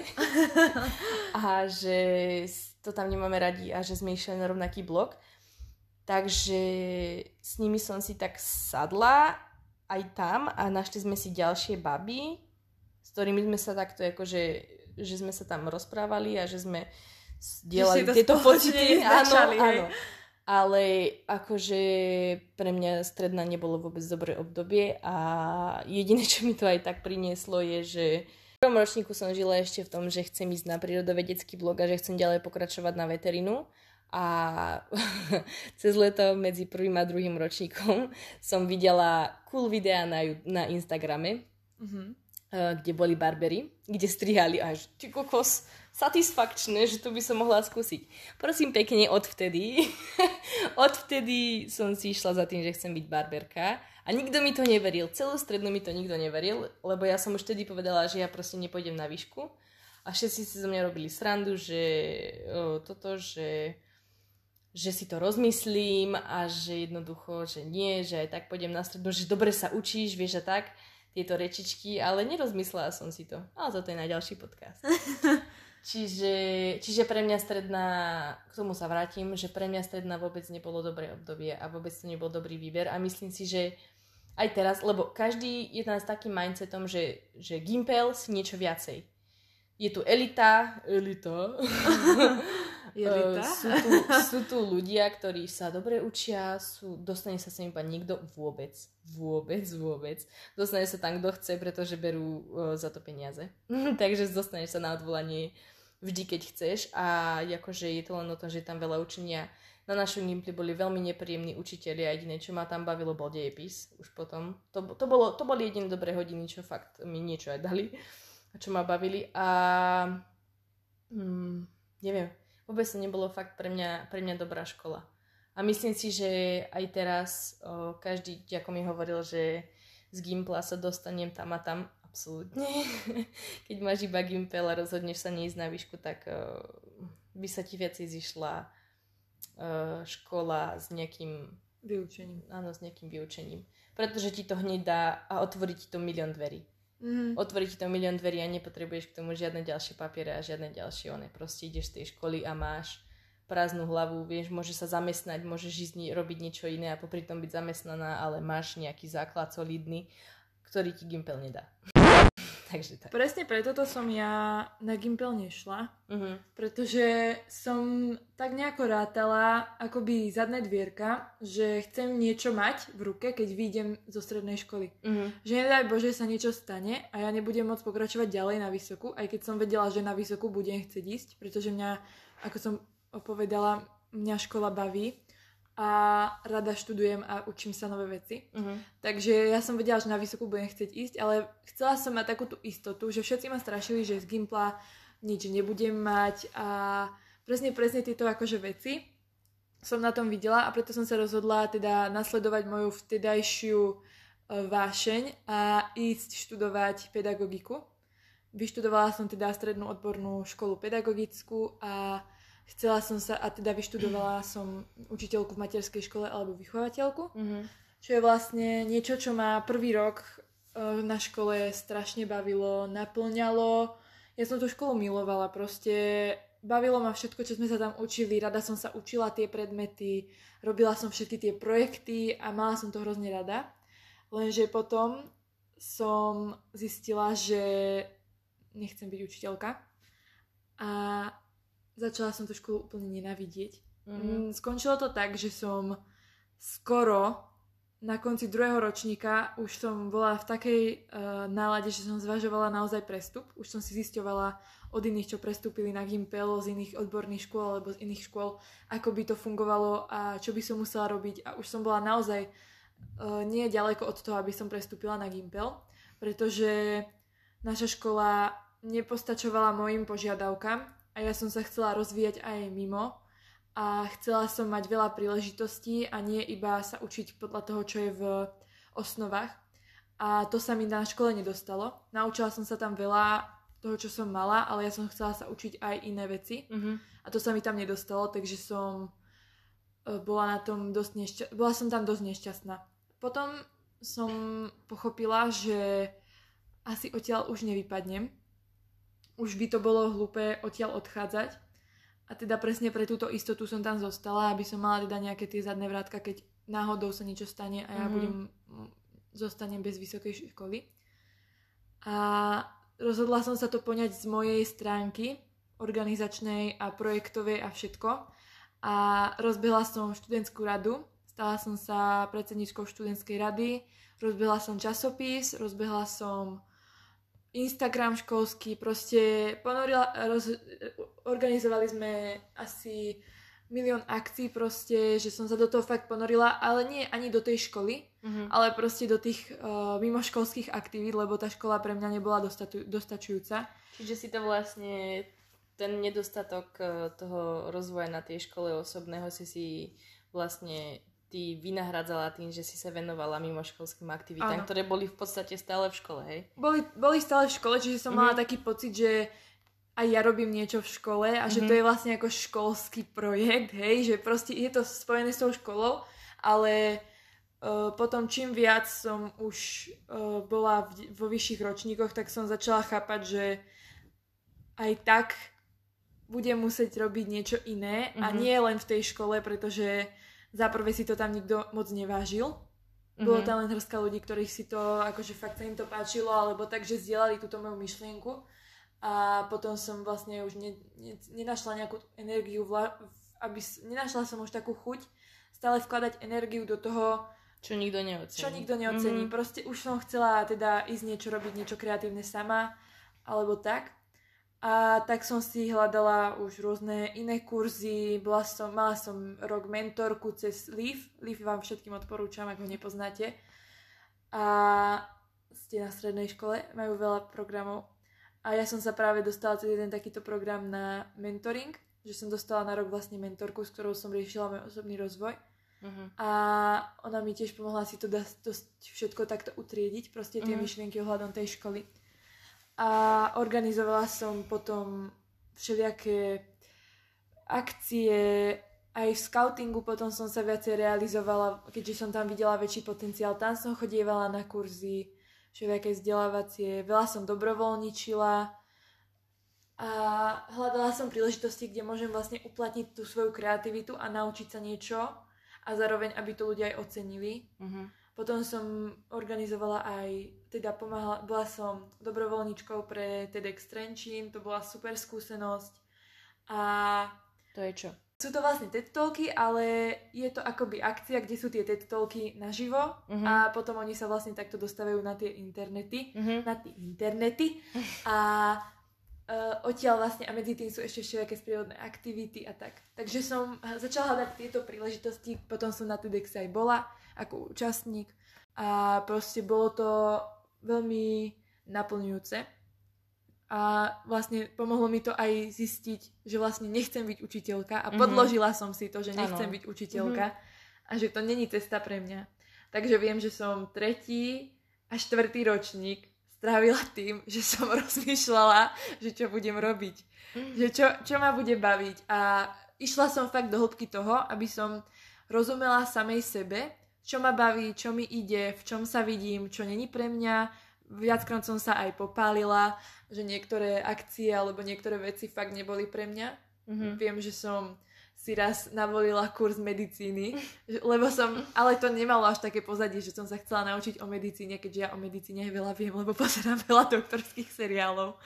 A že to tam nemáme radi a že sme išli na rovnaký blok. Takže s nimi som si tak sadla aj tam a našli sme si ďalšie baby, s ktorými sme sa takto akože, že sme sa tam rozprávali a že sme dielali tieto pocity. Áno, áno. Ale akože pre mňa stredná nebolo vôbec dobré obdobie a jediné, čo mi to aj tak prinieslo je, že v prvom ročníku som žila ešte v tom, že chcem ísť na prírodovedecký blok a že chcem ďalej pokračovať na veterínu. A cez leto medzi prvým a druhým ročníkom som videla cool videá na, na Instagrame, mm-hmm. kde boli barbery, kde strihali až ty kokos, satisfakčné, že to by som mohla skúsiť. Prosím pekne, odvtedy, odvtedy som si išla za tým, že chcem byť barberka a nikto mi to neveril. Celú strednú mi to nikto neveril, lebo ja som už vtedy povedala, že ja proste nepôjdem na výšku a všetci si zo mňa robili srandu, že o, toto, že že si to rozmyslím a že jednoducho, že nie, že aj tak pôjdem na strednú, že dobre sa učíš, vieš a tak, tieto rečičky, ale nerozmyslela som si to. Ale toto je na ďalší podcast. čiže, čiže pre mňa stredná, k tomu sa vrátim, že pre mňa stredná vôbec nebolo dobré obdobie a vôbec to nebol dobrý výber a myslím si, že aj teraz, lebo každý je tam s takým mindsetom, že, že Gimpel si niečo viacej. Je tu elita, elita, elita? sú, tu, sú tu ľudia, ktorí sa dobre učia, sú, dostane sa sem iba nikto vôbec, vôbec, vôbec. Dostane sa tam, kto chce, pretože berú uh, za to peniaze. Takže dostaneš sa na odvolanie vždy, keď chceš a akože je to len o tom, že je tam veľa učenia Na našom Gimply boli veľmi nepríjemní učitelia, jediné, čo ma tam bavilo, bol dejepis. Už potom. To, to, bolo, to boli jediné dobré hodiny, čo fakt mi niečo aj dali. A čo ma bavili. A hmm, neviem, vôbec to nebolo fakt pre mňa, pre mňa dobrá škola. A myslím si, že aj teraz o, každý ako mi hovoril, že z Gimpla sa dostanem tam a tam. Absolútne. Keď máš iba Gimpel a rozhodneš sa neísť na výšku, tak o, by sa ti viacej zišla o, škola s nejakým vyučením. Áno, s nejakým vyučením. Pretože ti to hneď dá a otvorí ti to milión dverí. Mm-hmm. Otvorí ti to milión dverí a nepotrebuješ k tomu žiadne ďalšie papiere a žiadne ďalšie one. Proste ideš z tej školy a máš prázdnu hlavu, vieš, môžeš sa zamestnať, môžeš ísť robiť niečo iné a popri tom byť zamestnaná, ale máš nejaký základ solidný, ktorý ti Gimpel nedá. Takže tak. Presne preto to som ja na Gimpel nešla, uh-huh. pretože som tak nejako rátala akoby zadné dvierka, že chcem niečo mať v ruke, keď vyjdem zo strednej školy. Uh-huh. Že nedaj Bože sa niečo stane a ja nebudem môcť pokračovať ďalej na vysokú, aj keď som vedela, že na vysokú budem chcieť ísť, pretože mňa, ako som opovedala, mňa škola baví a rada študujem a učím sa nové veci. Uh-huh. Takže ja som vedela, že na vysokú budem chcieť ísť, ale chcela som mať takú tú istotu, že všetci ma strašili, že z Gimpla nič nebudem mať a presne, presne tieto akože veci som na tom videla a preto som sa rozhodla teda nasledovať moju vtedajšiu vášeň a ísť študovať pedagogiku. Vyštudovala som teda strednú odbornú školu pedagogickú a chcela som sa, a teda vyštudovala som učiteľku v materskej škole alebo vychovateľku, mm-hmm. čo je vlastne niečo, čo ma prvý rok uh, na škole strašne bavilo, naplňalo. Ja som tú školu milovala, proste bavilo ma všetko, čo sme sa tam učili, rada som sa učila tie predmety, robila som všetky tie projekty a mala som to hrozne rada. Lenže potom som zistila, že nechcem byť učiteľka a začala som tú školu úplne nenávidieť. Mm. Skončilo to tak, že som skoro na konci druhého ročníka už som bola v takej uh, nálade, že som zvažovala naozaj prestup. Už som si zisťovala od iných, čo prestúpili na Gimpel, z iných odborných škôl alebo z iných škôl, ako by to fungovalo a čo by som musela robiť. A už som bola naozaj uh, nie ďaleko od toho, aby som prestúpila na Gimpel, pretože naša škola nepostačovala mojim požiadavkám. A ja som sa chcela rozvíjať aj mimo a chcela som mať veľa príležitostí a nie iba sa učiť podľa toho, čo je v osnovách. A to sa mi na škole nedostalo. Naučila som sa tam veľa toho, čo som mala, ale ja som chcela sa učiť aj iné veci. Mm-hmm. A to sa mi tam nedostalo, takže som bola na tom dosť nešťa... bola som tam dosť nešťastná. Potom som pochopila, že asi odtiaľ už nevypadnem. Už by to bolo hlúpe odtiaľ odchádzať. A teda presne pre túto istotu som tam zostala, aby som mala teda nejaké tie zadné vrátka, keď náhodou sa niečo stane a ja mm-hmm. budem, zostanem bez vysokej školy. A rozhodla som sa to poňať z mojej stránky, organizačnej a projektovej a všetko. A rozbehla som študentskú radu, stala som sa predsedničkou študentskej rady, rozbehla som časopis, rozbehla som Instagram školský, proste ponorila, roz, organizovali sme asi milión akcií proste, že som sa do toho fakt ponorila, ale nie ani do tej školy, mm-hmm. ale proste do tých uh, mimoškolských aktivít, lebo tá škola pre mňa nebola dostatu, dostačujúca. Čiže si to vlastne, ten nedostatok toho rozvoja na tej škole osobného si si vlastne ty vynahradzala tým, že si sa venovala mimoškolským aktivitám, áno. ktoré boli v podstate stále v škole, hej? Boli, boli stále v škole, čiže som mm-hmm. mala taký pocit, že aj ja robím niečo v škole a mm-hmm. že to je vlastne ako školský projekt, hej? Že proste je to spojené s tou školou, ale uh, potom čím viac som už uh, bola v, vo vyšších ročníkoch, tak som začala chápať, že aj tak budem musieť robiť niečo iné mm-hmm. a nie len v tej škole, pretože za prvé si to tam nikto moc nevážil. Mm-hmm. Bolo tam len hrstka ľudí, ktorých si to, akože fakt sa im to páčilo, alebo tak, že zdieľali túto moju myšlienku. A potom som vlastne už ne, ne, nenašla nejakú energiu, vla, aby, nenašla som už takú chuť stále vkladať energiu do toho, čo nikto neocení. Čo nikto neocení. Mm-hmm. Proste už som chcela teda ísť niečo robiť, niečo kreatívne sama, alebo tak. A tak som si hľadala už rôzne iné kurzy, bola som, mala som rok mentorku cez Leaf. Leaf vám všetkým odporúčam, ak ho nepoznáte. A ste na strednej škole, majú veľa programov. A ja som sa práve dostala cez jeden takýto program na mentoring, že som dostala na rok vlastne mentorku, s ktorou som riešila môj osobný rozvoj. Uh-huh. A ona mi tiež pomohla si to dať všetko takto utriediť, proste tie uh-huh. myšlienky ohľadom tej školy. A organizovala som potom všelijaké akcie, aj v scoutingu potom som sa viacej realizovala, keďže som tam videla väčší potenciál. Tam som chodievala na kurzy, všelijaké vzdelávacie, veľa som dobrovoľničila a hľadala som príležitosti, kde môžem vlastne uplatniť tú svoju kreativitu a naučiť sa niečo a zároveň, aby to ľudia aj ocenili. Uh-huh. Potom som organizovala aj, teda pomáhala, bola som dobrovoľničkou pre TEDx Trenčín, to bola super skúsenosť. A to je čo? Sú to vlastne TED Talky, ale je to akoby akcia, kde sú tie TED Talky naživo uh-huh. a potom oni sa vlastne takto dostávajú na tie internety, uh-huh. na tie internety a uh, odtiaľ vlastne a medzi tým sú ešte všelijaké sprievodné aktivity a tak. Takže som začala hľadať tieto príležitosti, potom som na TEDx aj bola ako účastník a proste bolo to veľmi naplňujúce a vlastne pomohlo mi to aj zistiť, že vlastne nechcem byť učiteľka a podložila mm-hmm. som si to, že nechcem ano. byť učiteľka mm-hmm. a že to není cesta pre mňa. Takže viem, že som tretí a štvrtý ročník strávila tým, že som rozmýšľala, že čo budem robiť, mm-hmm. že čo, čo ma bude baviť a išla som fakt do hĺbky toho, aby som rozumela samej sebe, čo ma baví, čo mi ide, v čom sa vidím, čo není pre mňa. Viackrát som sa aj popálila, že niektoré akcie alebo niektoré veci fakt neboli pre mňa. Mm-hmm. Viem, že som si raz navolila kurz medicíny, lebo som, ale to nemalo až také pozadie, že som sa chcela naučiť o medicíne, keďže ja o medicíne veľa viem, lebo pozerám veľa doktorských seriálov.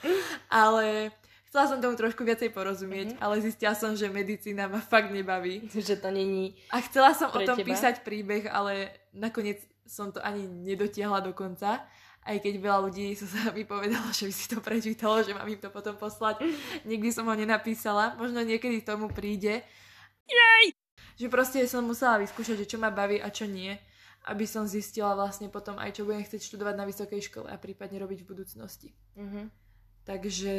Ale chcela som tomu trošku viacej porozumieť, mm-hmm. ale zistila som, že medicína ma fakt nebaví. Že to není A chcela som o tom teba. písať príbeh, ale nakoniec som to ani nedotiahla do konca. Aj keď veľa ľudí sa mi povedalo, že by si to prečítalo, že mám im to potom poslať. Nikdy som ho nenapísala. Možno niekedy tomu príde. Jej! Že proste som musela vyskúšať, že čo ma baví a čo nie. Aby som zistila vlastne potom aj, čo budem chcieť študovať na vysokej škole a prípadne robiť v budúcnosti. Mm-hmm. Takže...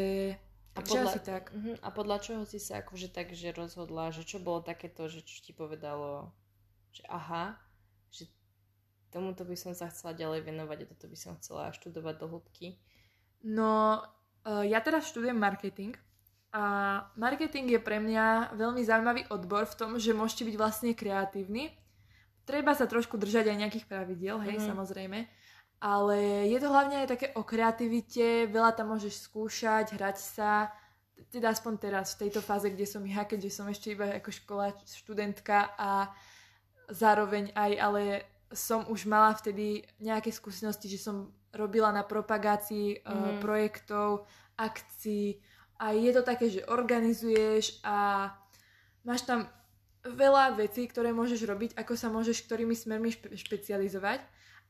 A podľa, asi tak. Uh-huh. A podľa čoho si sa akože tak, že rozhodla, že čo bolo takéto, že čo ti povedalo, že aha, že tomuto by som sa chcela ďalej venovať a toto by som chcela študovať do hĺbky? No, uh, ja teraz študujem marketing a marketing je pre mňa veľmi zaujímavý odbor v tom, že môžete byť vlastne kreatívni. Treba sa trošku držať aj nejakých pravidiel, hej, uh-huh. samozrejme. Ale je to hlavne aj také o kreativite, veľa tam môžeš skúšať, hrať sa, teda aspoň teraz v tejto fáze, kde som ja, keďže som ešte iba ako škola, študentka a zároveň aj, ale som už mala vtedy nejaké skúsenosti, že som robila na propagácii mm-hmm. uh, projektov, akcií a je to také, že organizuješ a máš tam veľa vecí, ktoré môžeš robiť, ako sa môžeš ktorými smermi špe- špecializovať.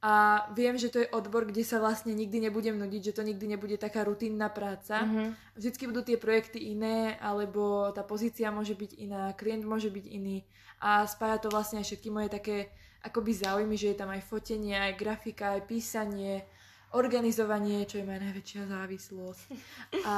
A viem, že to je odbor, kde sa vlastne nikdy nebudem nudiť, že to nikdy nebude taká rutinná práca. Mm-hmm. Vždycky budú tie projekty iné, alebo tá pozícia môže byť iná, klient môže byť iný. A spája to vlastne aj všetky moje také akoby záujmy, že je tam aj fotenie, aj grafika, aj písanie, organizovanie, čo je moja najväčšia závislosť. A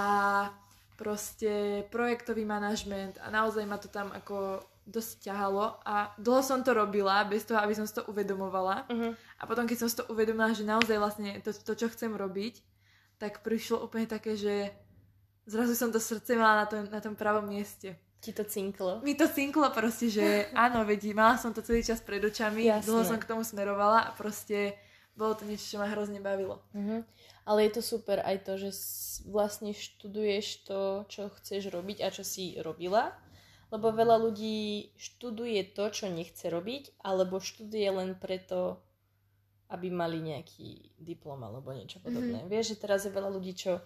proste projektový manažment a naozaj ma to tam ako dosť ťahalo a dlho som to robila bez toho, aby som si to uvedomovala. Uh-huh. A potom, keď som si to uvedomila, že naozaj vlastne to, to, čo chcem robiť, tak prišlo úplne také, že zrazu som to srdce mala na tom, na tom pravom mieste. Ti to cinklo? Mi to cinklo proste, že áno, vedí, mala som to celý čas pred očami, Jasne. Dlho som k tomu smerovala a proste bolo to niečo, čo ma hrozne bavilo. Uh-huh. Ale je to super aj to, že vlastne študuješ to, čo chceš robiť a čo si robila. Lebo veľa ľudí študuje to, čo nechce robiť, alebo študuje len preto, aby mali nejaký diplom alebo niečo podobné. Mm-hmm. Vieš, že teraz je veľa ľudí, čo,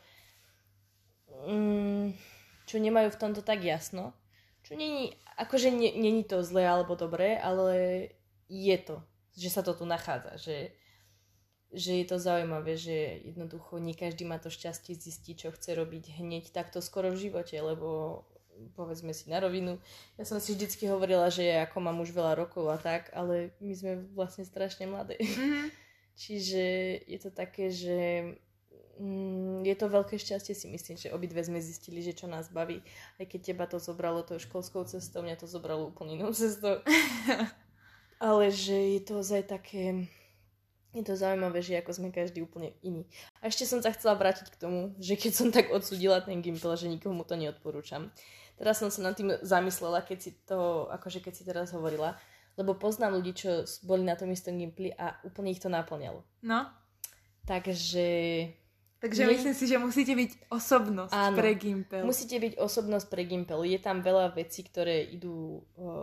mm, čo nemajú v tomto tak jasno. Čo není, akože nie, není to zlé alebo dobré, ale je to, že sa to tu nachádza. Že že je to zaujímavé, že jednoducho nie každý má to šťastie zistiť, čo chce robiť hneď takto skoro v živote, lebo povedzme si na rovinu. Ja som si vždycky hovorila, že ako mám už veľa rokov a tak, ale my sme vlastne strašne mladé. Mm-hmm. Čiže je to také, že mm, je to veľké šťastie, si myslím, že obidve sme zistili, že čo nás baví. Aj keď teba to zobralo tou školskou cestou, mňa to zobralo úplne inou cestou. Ale že je to ozaj také... Je to zaujímavé, že ako sme každý úplne iný. A ešte som sa chcela vrátiť k tomu, že keď som tak odsúdila ten Gimpel, že nikomu to neodporúčam. Teraz som sa nad tým zamyslela, keď si to, akože keď si teraz hovorila, lebo poznám ľudí, čo boli na tom istom Gimpli a úplne ich to naplňalo. No. Takže... Takže nie... myslím si, že musíte byť osobnosť Áno, pre Gimpel. Musíte byť osobnosť pre Gimpel. Je tam veľa vecí, ktoré idú,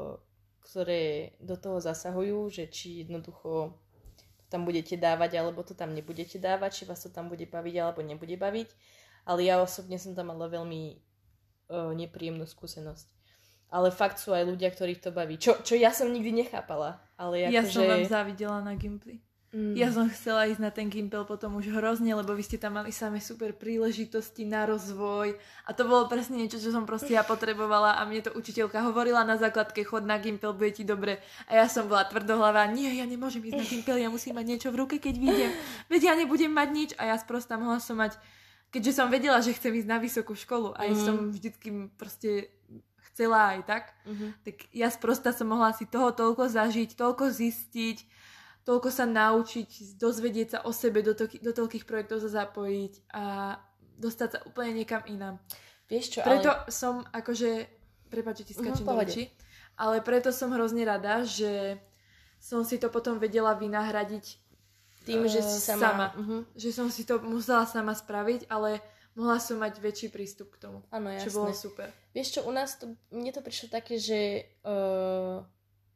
ktoré do toho zasahujú, že či jednoducho tam budete dávať, alebo to tam nebudete dávať, či vás to tam bude baviť, alebo nebude baviť. Ale ja osobne som tam mala veľmi uh, nepríjemnú skúsenosť. Ale fakt sú aj ľudia, ktorých to baví. Čo, čo ja som nikdy nechápala. Ale ja ako, som že... vám závidela na Gimply. Mm. Ja som chcela ísť na ten Gimpel potom už hrozne, lebo vy ste tam mali samé super príležitosti na rozvoj. A to bolo presne niečo, čo som proste ja potrebovala a mne to učiteľka hovorila na základke, chod na Gimpel, bude ti dobre. A ja som bola tvrdohlavá, nie, ja nemôžem ísť na Gimpel, ja musím mať niečo v ruke, keď vyjdem. Veď ja nebudem mať nič a ja sprosta mohla som mať, keďže som vedela, že chcem ísť na vysokú školu a mm. som vždycky proste chcela aj tak, mm-hmm. tak ja sprosta som mohla si toho toľko zažiť, toľko zistiť, toľko sa naučiť, dozvedieť sa o sebe, do, to, do toľkých projektov sa zapojiť a dostať sa úplne niekam inám. Vieš čo, preto ale... som akože, prepáč, ti skáčem uh-huh, do očí, ale preto som hrozne rada, že som si to potom vedela vynahradiť tým, uh, že si sama. sama. Uh-huh. Že som si to musela sama spraviť, ale mohla som mať väčší prístup k tomu. Áno, jasné. Čo bolo super. Vieš čo, u nás to, mne to prišlo také, že uh,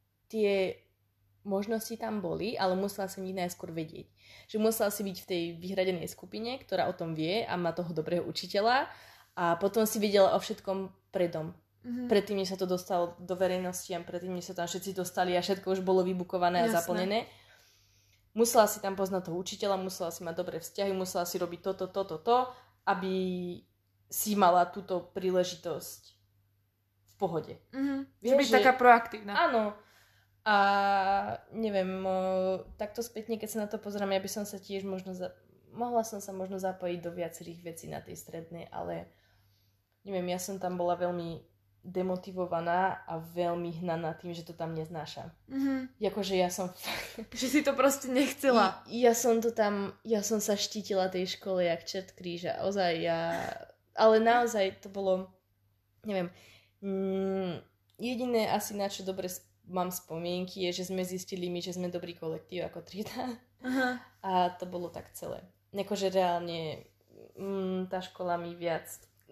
tie možnosti tam boli, ale musela som ich najskôr vedieť. Že musela si byť v tej vyhradenej skupine, ktorá o tom vie a má toho dobrého učiteľa a potom si vedela o všetkom predom. Mm-hmm. Predtým, než sa to dostalo do verejnosti a predtým, než sa tam všetci dostali a všetko už bolo vybukované a Jasné. Zaplnené. Musela si tam poznať toho učiteľa, musela si mať dobré vzťahy, musela si robiť toto, toto, to, aby si mala túto príležitosť v pohode. Mm-hmm. Vieš, že byť že... taká proaktívna. Áno. A neviem, takto spätne, keď sa na to pozerám, ja by som sa tiež možno, za... mohla som sa možno zapojiť do viacerých vecí na tej strednej, ale neviem, ja som tam bola veľmi demotivovaná a veľmi hnaná tým, že to tam neznášam. Mm-hmm. Jakože ja som... Že si to proste nechcela. I, ja som to tam, ja som sa štítila tej škole jak čert kríža. Ozaj ja... Ale naozaj to bolo, neviem, mm, jediné asi na čo dobre mám spomienky, je, že sme zistili my, že sme dobrý kolektív ako trieda. Aha. A to bolo tak celé. Akože reálne mm, tá škola mi viac...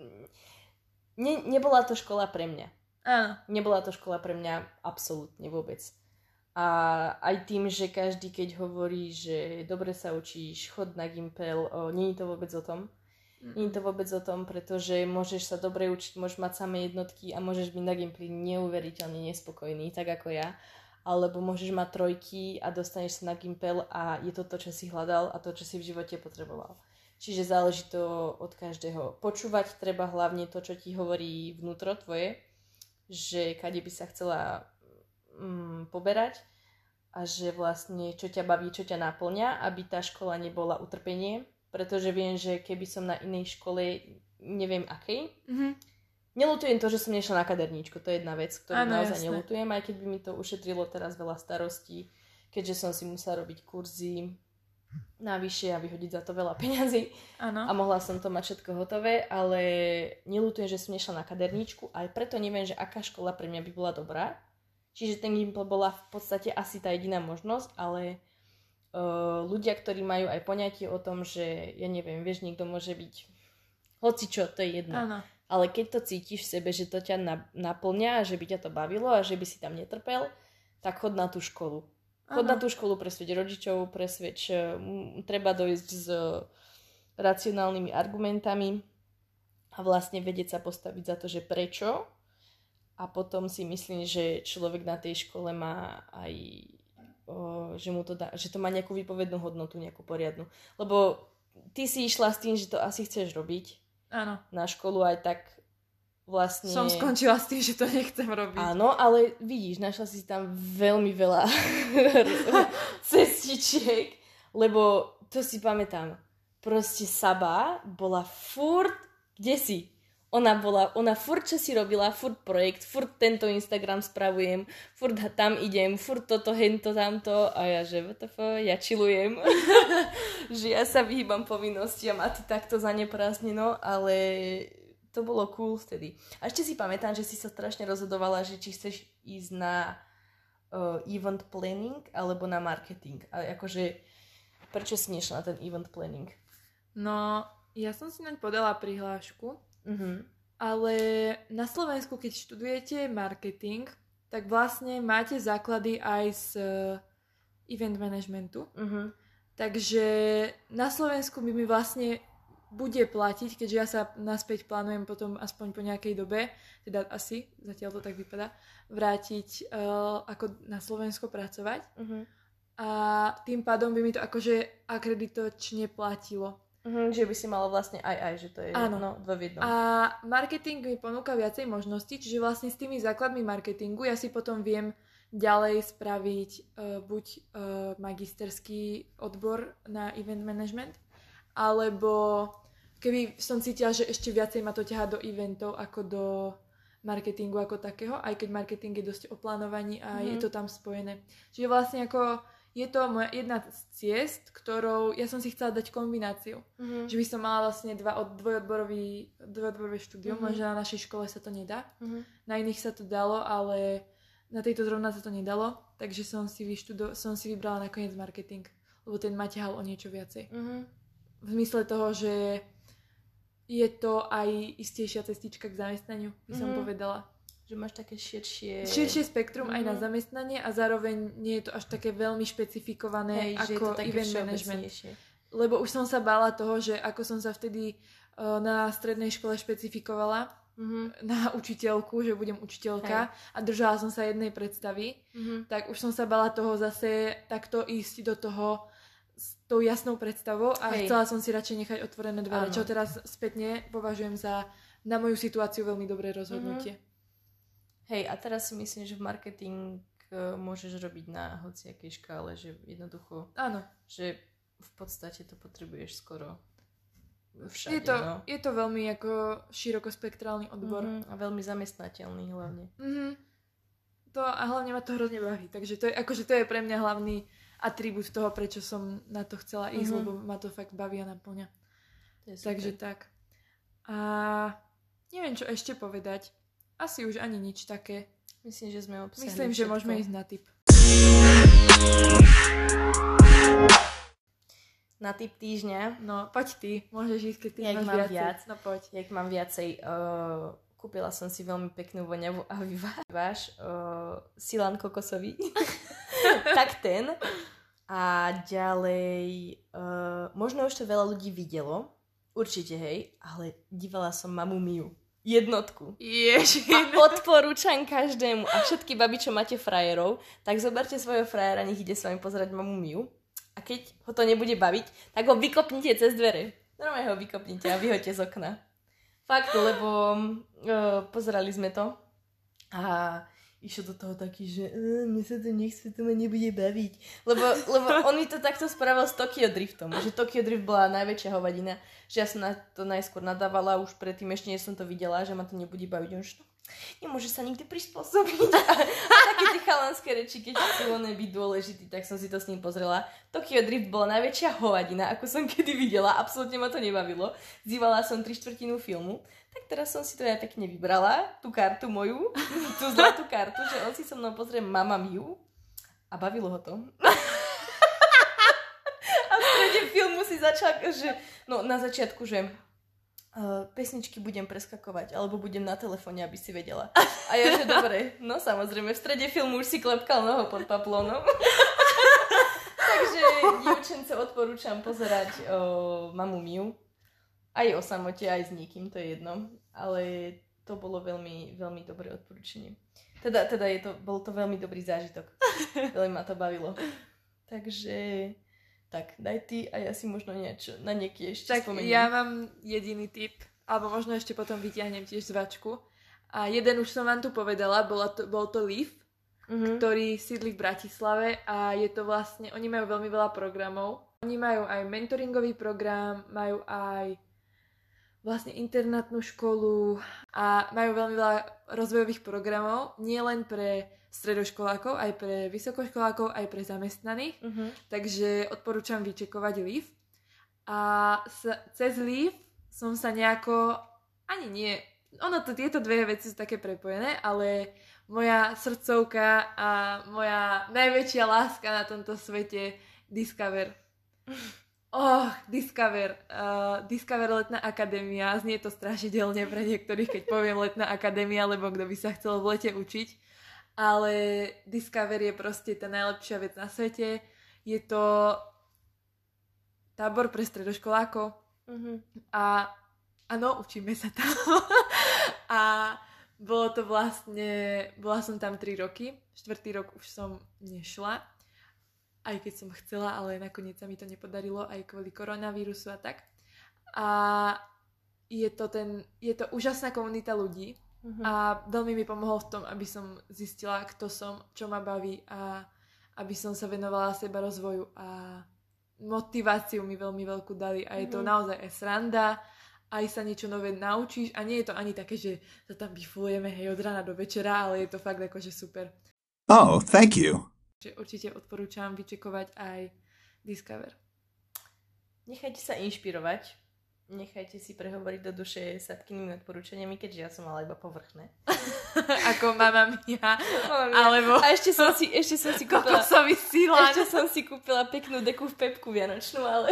Ne, nebola to škola pre mňa. Áno. Nebola to škola pre mňa absolútne vôbec. A aj tým, že každý keď hovorí, že dobre sa učíš, chod na Gimpel, o, nie je to vôbec o tom. Nie je to vôbec o tom, pretože môžeš sa dobre učiť, môžeš mať samé jednotky a môžeš byť na Gimpli neuveriteľne nespokojný, tak ako ja. Alebo môžeš mať trojky a dostaneš sa na Gimpel a je to to, čo si hľadal a to, čo si v živote potreboval. Čiže záleží to od každého. Počúvať treba hlavne to, čo ti hovorí vnútro tvoje, že kade by sa chcela mm, poberať a že vlastne čo ťa baví, čo ťa naplňa, aby tá škola nebola utrpenie. Pretože viem, že keby som na inej škole, neviem akej, mm-hmm. neľutujem to, že som nešla na kaderníčku, to je jedna vec, ktorú ano, naozaj jasné. Neľutujem, aj keď by mi to ušetrilo teraz veľa starostí, keďže som si musela robiť kurzy navyše a vyhodiť za to veľa peňazí ano. A mohla som to mať všetko hotové, ale neľutujem, že som nešla na kaderníčku, aj preto neviem, že aká škola pre mňa by bola dobrá. Čiže ten Gimpel bola v podstate asi tá jediná možnosť, ale... Uh, ľudia, ktorí majú aj poňatie o tom, že ja neviem, vieš, niekto môže byť hocičo, to je jedno. Áno. Ale keď to cítiš v sebe, že to ťa na, naplňa, že by ťa to bavilo a že by si tam netrpel, tak chod na tú školu. Chod Áno. na tú školu, presvedč rodičov, presvedč, m, treba dojsť s racionálnymi argumentami a vlastne vedieť sa postaviť za to, že prečo. A potom si myslím, že človek na tej škole má aj o, že, mu to dá, že to má nejakú výpovednú hodnotu, nejakú poriadnu. Lebo ty si išla s tým, že to asi chceš robiť. Áno. Na školu aj tak vlastne... Som skončila s tým, že to nechcem robiť. Áno, ale vidíš, našla si tam veľmi veľa cestičiek, lebo to si pamätám. Proste Saba bola furt, kde si? Ona bola, ona furt čo si robila, furt projekt, furt tento Instagram spravujem, furt tam idem, furt toto, hento, tamto a ja, že W T F, ja chillujem, že ja sa vyhýbam povinnostiam a ty takto zaneprázdneno, ale to bolo cool vtedy. A ešte si pamätám, že si sa strašne rozhodovala, že či chceš ísť na uh, event planning alebo na marketing. Ale akože, prečo si nešla na ten event planning? No, ja som si naň podala prihlášku. Uh-huh. Ale na Slovensku, keď študujete marketing, tak vlastne máte základy aj z uh, event managementu. Uh-huh. Takže na Slovensku by mi vlastne bude platiť, keďže ja sa naspäť plánujem potom aspoň po nejakej dobe, teda asi, zatiaľ to tak vypadá, vrátiť uh, ako na Slovensko pracovať. Uh-huh. A tým pádom by mi to akože akreditačne platilo. Uh-huh, že by si mala vlastne aj aj, že to je Áno. no, dve v jednom. A marketing mi ponúka viacej možností, čiže vlastne s tými základmi marketingu ja si potom viem ďalej spraviť uh, buď uh, magisterský odbor na event management, alebo keby som cítila, že ešte viacej ma to ťahá do eventov ako do marketingu ako takého, aj keď marketing je dosť o plánovaní a mm-hmm. je to tam spojené. Čiže vlastne ako je to moja jedna z ciest, ktorou ja som si chcela dať kombináciu. Mm-hmm. Že by som mala vlastne dva od, dvojodborový, dvojodborové štúdium, mm-hmm. lenže na našej škole sa to nedá. Mm-hmm. Na iných sa to dalo, ale na tejto zrovna sa to nedalo, takže som si, vyštudo- som si vybrala nakoniec marketing, lebo ten ma ťahal o niečo viacej. Mm-hmm. V zmysle toho, že je to aj istejšia cestička k zamestnaniu, by som mm-hmm. povedala. Že máš také širšie... Širšie spektrum mm-hmm. aj na zamestnanie a zároveň nie je to až také veľmi špecifikované Hej, ako event management. Lebo už som sa bála toho, že ako som sa vtedy uh, na strednej škole špecifikovala mm-hmm. na učiteľku, že budem učiteľka Hej. a držala som sa jednej predstavy, mm-hmm. tak už som sa bála toho zase takto ísť do toho s tou jasnou predstavou a Hej. chcela som si radšej nechať otvorené dvere, čo teraz spätne považujem za na moju situáciu veľmi dobré rozhodnutie. Mm-hmm. Hej, a teraz si myslím, že v marketing uh, môžeš robiť na hociakej škále, že jednoducho, Áno. že v podstate to potrebuješ skoro všade. Je to, no. je to veľmi ako širokospektrálny odbor. Mm-hmm, a veľmi zamestnateľný hlavne. Mm-hmm. To, a hlavne ma to hrozne baví, takže to je, akože to je pre mňa hlavný atribút toho, prečo som na to chcela ísť, mm-hmm. lebo ma to fakt baví a naplňa. Takže tak. A neviem, čo ešte povedať. Asi už ani nič také. Myslím, že sme obsiahli Myslím, všetko. že môžeme ísť na tip. Na tip týždňa? No, poď ty. Môžeš ísť, keď ty Jak máš mám viacej. viac. No, poď. Jak mám viacej. Uh, kúpila som si veľmi peknú voňavú Aviva. Váš uh, Silan kokosový. Tak ten. A ďalej... Uh, možno už to veľa ľudí videlo. Určite, hej. Ale dívala som Mamu Miu. Jednotku. Ježiš. A odporúčam každému. A všetky babi, čo máte frajerov, tak zoberte svojho frajera, nech ide s vami pozerať Mamu Miu. A keď ho to nebude baviť, tak ho vykopnite cez dvere. Normálne ho vykopnite a vyhoďte z okna. Fakt, lebo uh, pozerali sme to a išiel do toho taký, že uh, mne sa to nechce, to ma nebude baviť. Lebo, lebo on mi to takto spravil s Tokyo Driftom, že Tokyo Drift bola najväčšia hovadina, že ja som na to najskôr nadávala, už predtým ešte nie som to videla, že ma to nebude baviť. On že no, nemôže sa nikdy prispôsobiť. A, a také tie chalanské reči, keď chcú on byť dôležitý, tak som si to s ním pozrela. Tokyo Drift bola najväčšia hovadina, ako som kedy videla, absolútne ma to nebavilo. Zývala som tri štvrtinu filmu. Tak teraz som si to ja pekne vybrala, tú kartu moju, tú zlatú kartu, že on si so mnou pozrie Mamma Miu a bavilo ho to. A v strede filmu si začal, že no na začiatku, že uh, pesničky budem preskakovať, alebo budem na telefóne, aby si vedela. A ja, že dobre, no samozrejme, v strede filmu už si klepkal noho pod paplónom. Takže dievčence odporúčam pozerať uh, Mamu Miu. Aj o samote, aj s niekým, to je jedno. Ale to bolo veľmi, veľmi dobré odporúčanie. Teda, teda je to, bol to veľmi dobrý zážitok. Veľmi ma to bavilo. Takže, tak, daj ty a ja si možno niečo, na nieký ešte tak spomeniem. Ja mám jediný tip, alebo možno ešte potom vyťahnem tiež zvačku. A jeden už som vám tu povedala, bola to, bol to Leaf, mm-hmm. ktorý sídli v Bratislave a je to vlastne, oni majú veľmi veľa programov. Oni majú aj mentoringový program, majú aj vlastne internátnu školu a majú veľmi veľa rozvojových programov, nie len pre stredoškolákov, aj pre vysokoškolákov, aj pre zamestnaných. Uh-huh. Takže odporúčam vyčekovať Leaf. A s, cez Leaf som sa nejako, ani nie, ono to, tieto dve veci sú také prepojené, ale moja srdcovka a moja najväčšia láska na tomto svete Discover. Oh, Discover. Uh, Discover Letná akadémia. Znie to strašidelne pre niektorých, keď poviem Letná akadémia, lebo kto by sa chcel v lete učiť. Ale Discover je proste tá najlepšia vec na svete. Je to tábor pre stredoškolákov. Uh-huh. A áno, učíme sa tam. A bolo to vlastne, bola som tam tri roky. Štvrtý rok už som nešla. Aj keď som chcela, ale nakoniec sa mi to nepodarilo aj kvôli koronavírusu a tak. A je to, ten, je to úžasná komunita ľudí uh-huh. a veľmi mi pomohol v tom, aby som zistila, kto som, čo ma baví a aby som sa venovala seba rozvoju a motiváciu mi veľmi veľkú dali a je to uh-huh. naozaj aj sranda, aj sa niečo nové naučíš a nie je to ani také, že sa tam bifulujeme hej od rána do večera, ale je to fakt akože super. Oh, thank you. Určite odporúčam vyčekovať aj Discover. Nechajte sa inšpirovať. Nechajte si prehovoriť do duše Sapkinými odporúčaniami, keďže ja som mala iba povrchné. Ako mama mia. Mama mia. Alebo... A ešte som si, ešte som si kúpila... Ešte som si kúpila peknú deku v Pepku vianočnú, ale...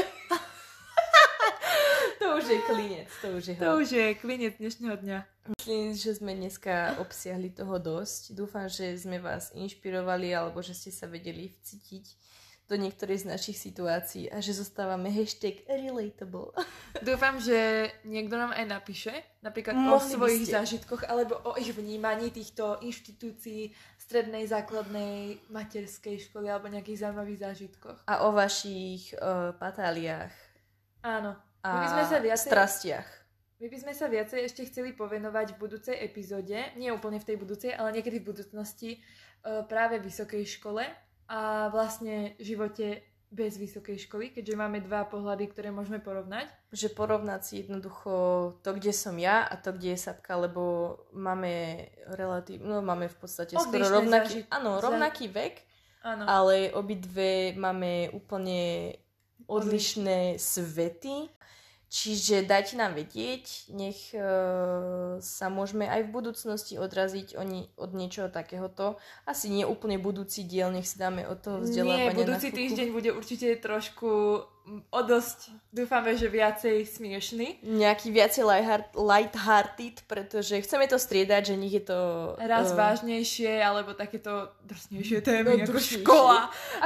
To už je klinec. To už je, to už je klinec dnešného dňa. Myslím, že sme dneska obsiahli toho dosť. Dúfam, že sme vás inšpirovali alebo že ste sa vedeli vcítiť do niektorej z našich situácií a že zostávame hashtag relatable. Dúfam, že niekto nám aj napíše napríklad Mohli o svojich zážitkoch alebo o ich vnímaní týchto inštitúcií strednej, základnej, materskej školy alebo nejakých zaujímavých zážitkoch. A o vašich uh, patáliách. Áno. A my by sme sa viacej, strastiach. My by sme sa viacej ešte chceli povenovať v budúcej epizóde, nie úplne v tej budúcej, ale niekedy v budúcnosti uh, práve vysokej škole a vlastne živote bez vysokej školy, keďže máme dva pohľady, ktoré môžeme porovnať. Že porovnať si jednoducho to, kde som ja a to, kde je Sapka, lebo máme relatív, no máme v podstate Odlišné skoro rovnaký, zažit- áno, rovnaký vek, áno. ale obidve máme úplne odlišné svety. Čiže dajte nám vedieť, nech e, sa môžeme aj v budúcnosti odraziť oni, od niečoho takéhoto. Asi nie úplne budúci diel, nech si dáme od toho vzdelávania. Nie, budúci týždeň bude určite trošku o dosť, dúfame, že viacej smiešný. Nejaký viacej light-hearted, pretože chceme to striedať, že nech je to... Raz uh, vážnejšie, alebo takéto drsnejšie témy, no, ako škola. A...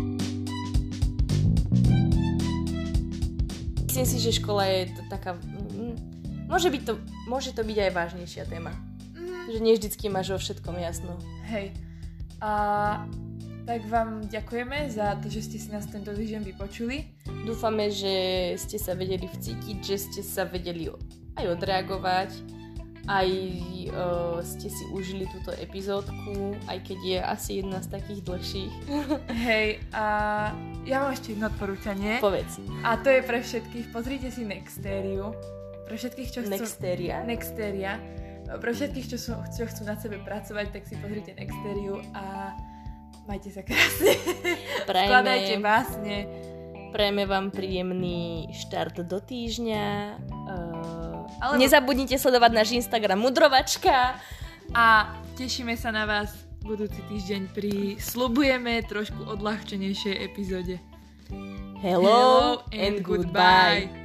Myslím si, že škola je to taká... Mm, môže, byť to, môže to byť aj vážnejšia téma. Mm. Že nie vždycky máš o všetkom jasno. Hej. A tak vám ďakujeme za to, že ste si nás tento týždeň vypočuli. Dúfame, že ste sa vedeli vcítiť, že ste sa vedeli aj odreagovať, aj uh, ste si užili túto epizódku, aj keď je asi jedna z takých dlhších. Hej, a ja mám ešte jedno odporúčanie. Povedz. A to je pre všetkých. Pozrite si Nextériu. Pre všetkých, čo chcú... Nextéria? Nextéria. Pre všetkých, čo, sú, čo chcú na sebe pracovať, tak si pozrite Nextériu a majte sa krásne. Prajme, skladajte básne. Prajme vám príjemný štart do týždňa. Uh, Alebo... Nezabudnite sledovať náš Instagram Mudrovačka. A tešíme sa na vás budúci týždeň pri, slubujeme, trošku odľahčenejšej epizóde. Hello, Hello and, and goodbye. goodbye.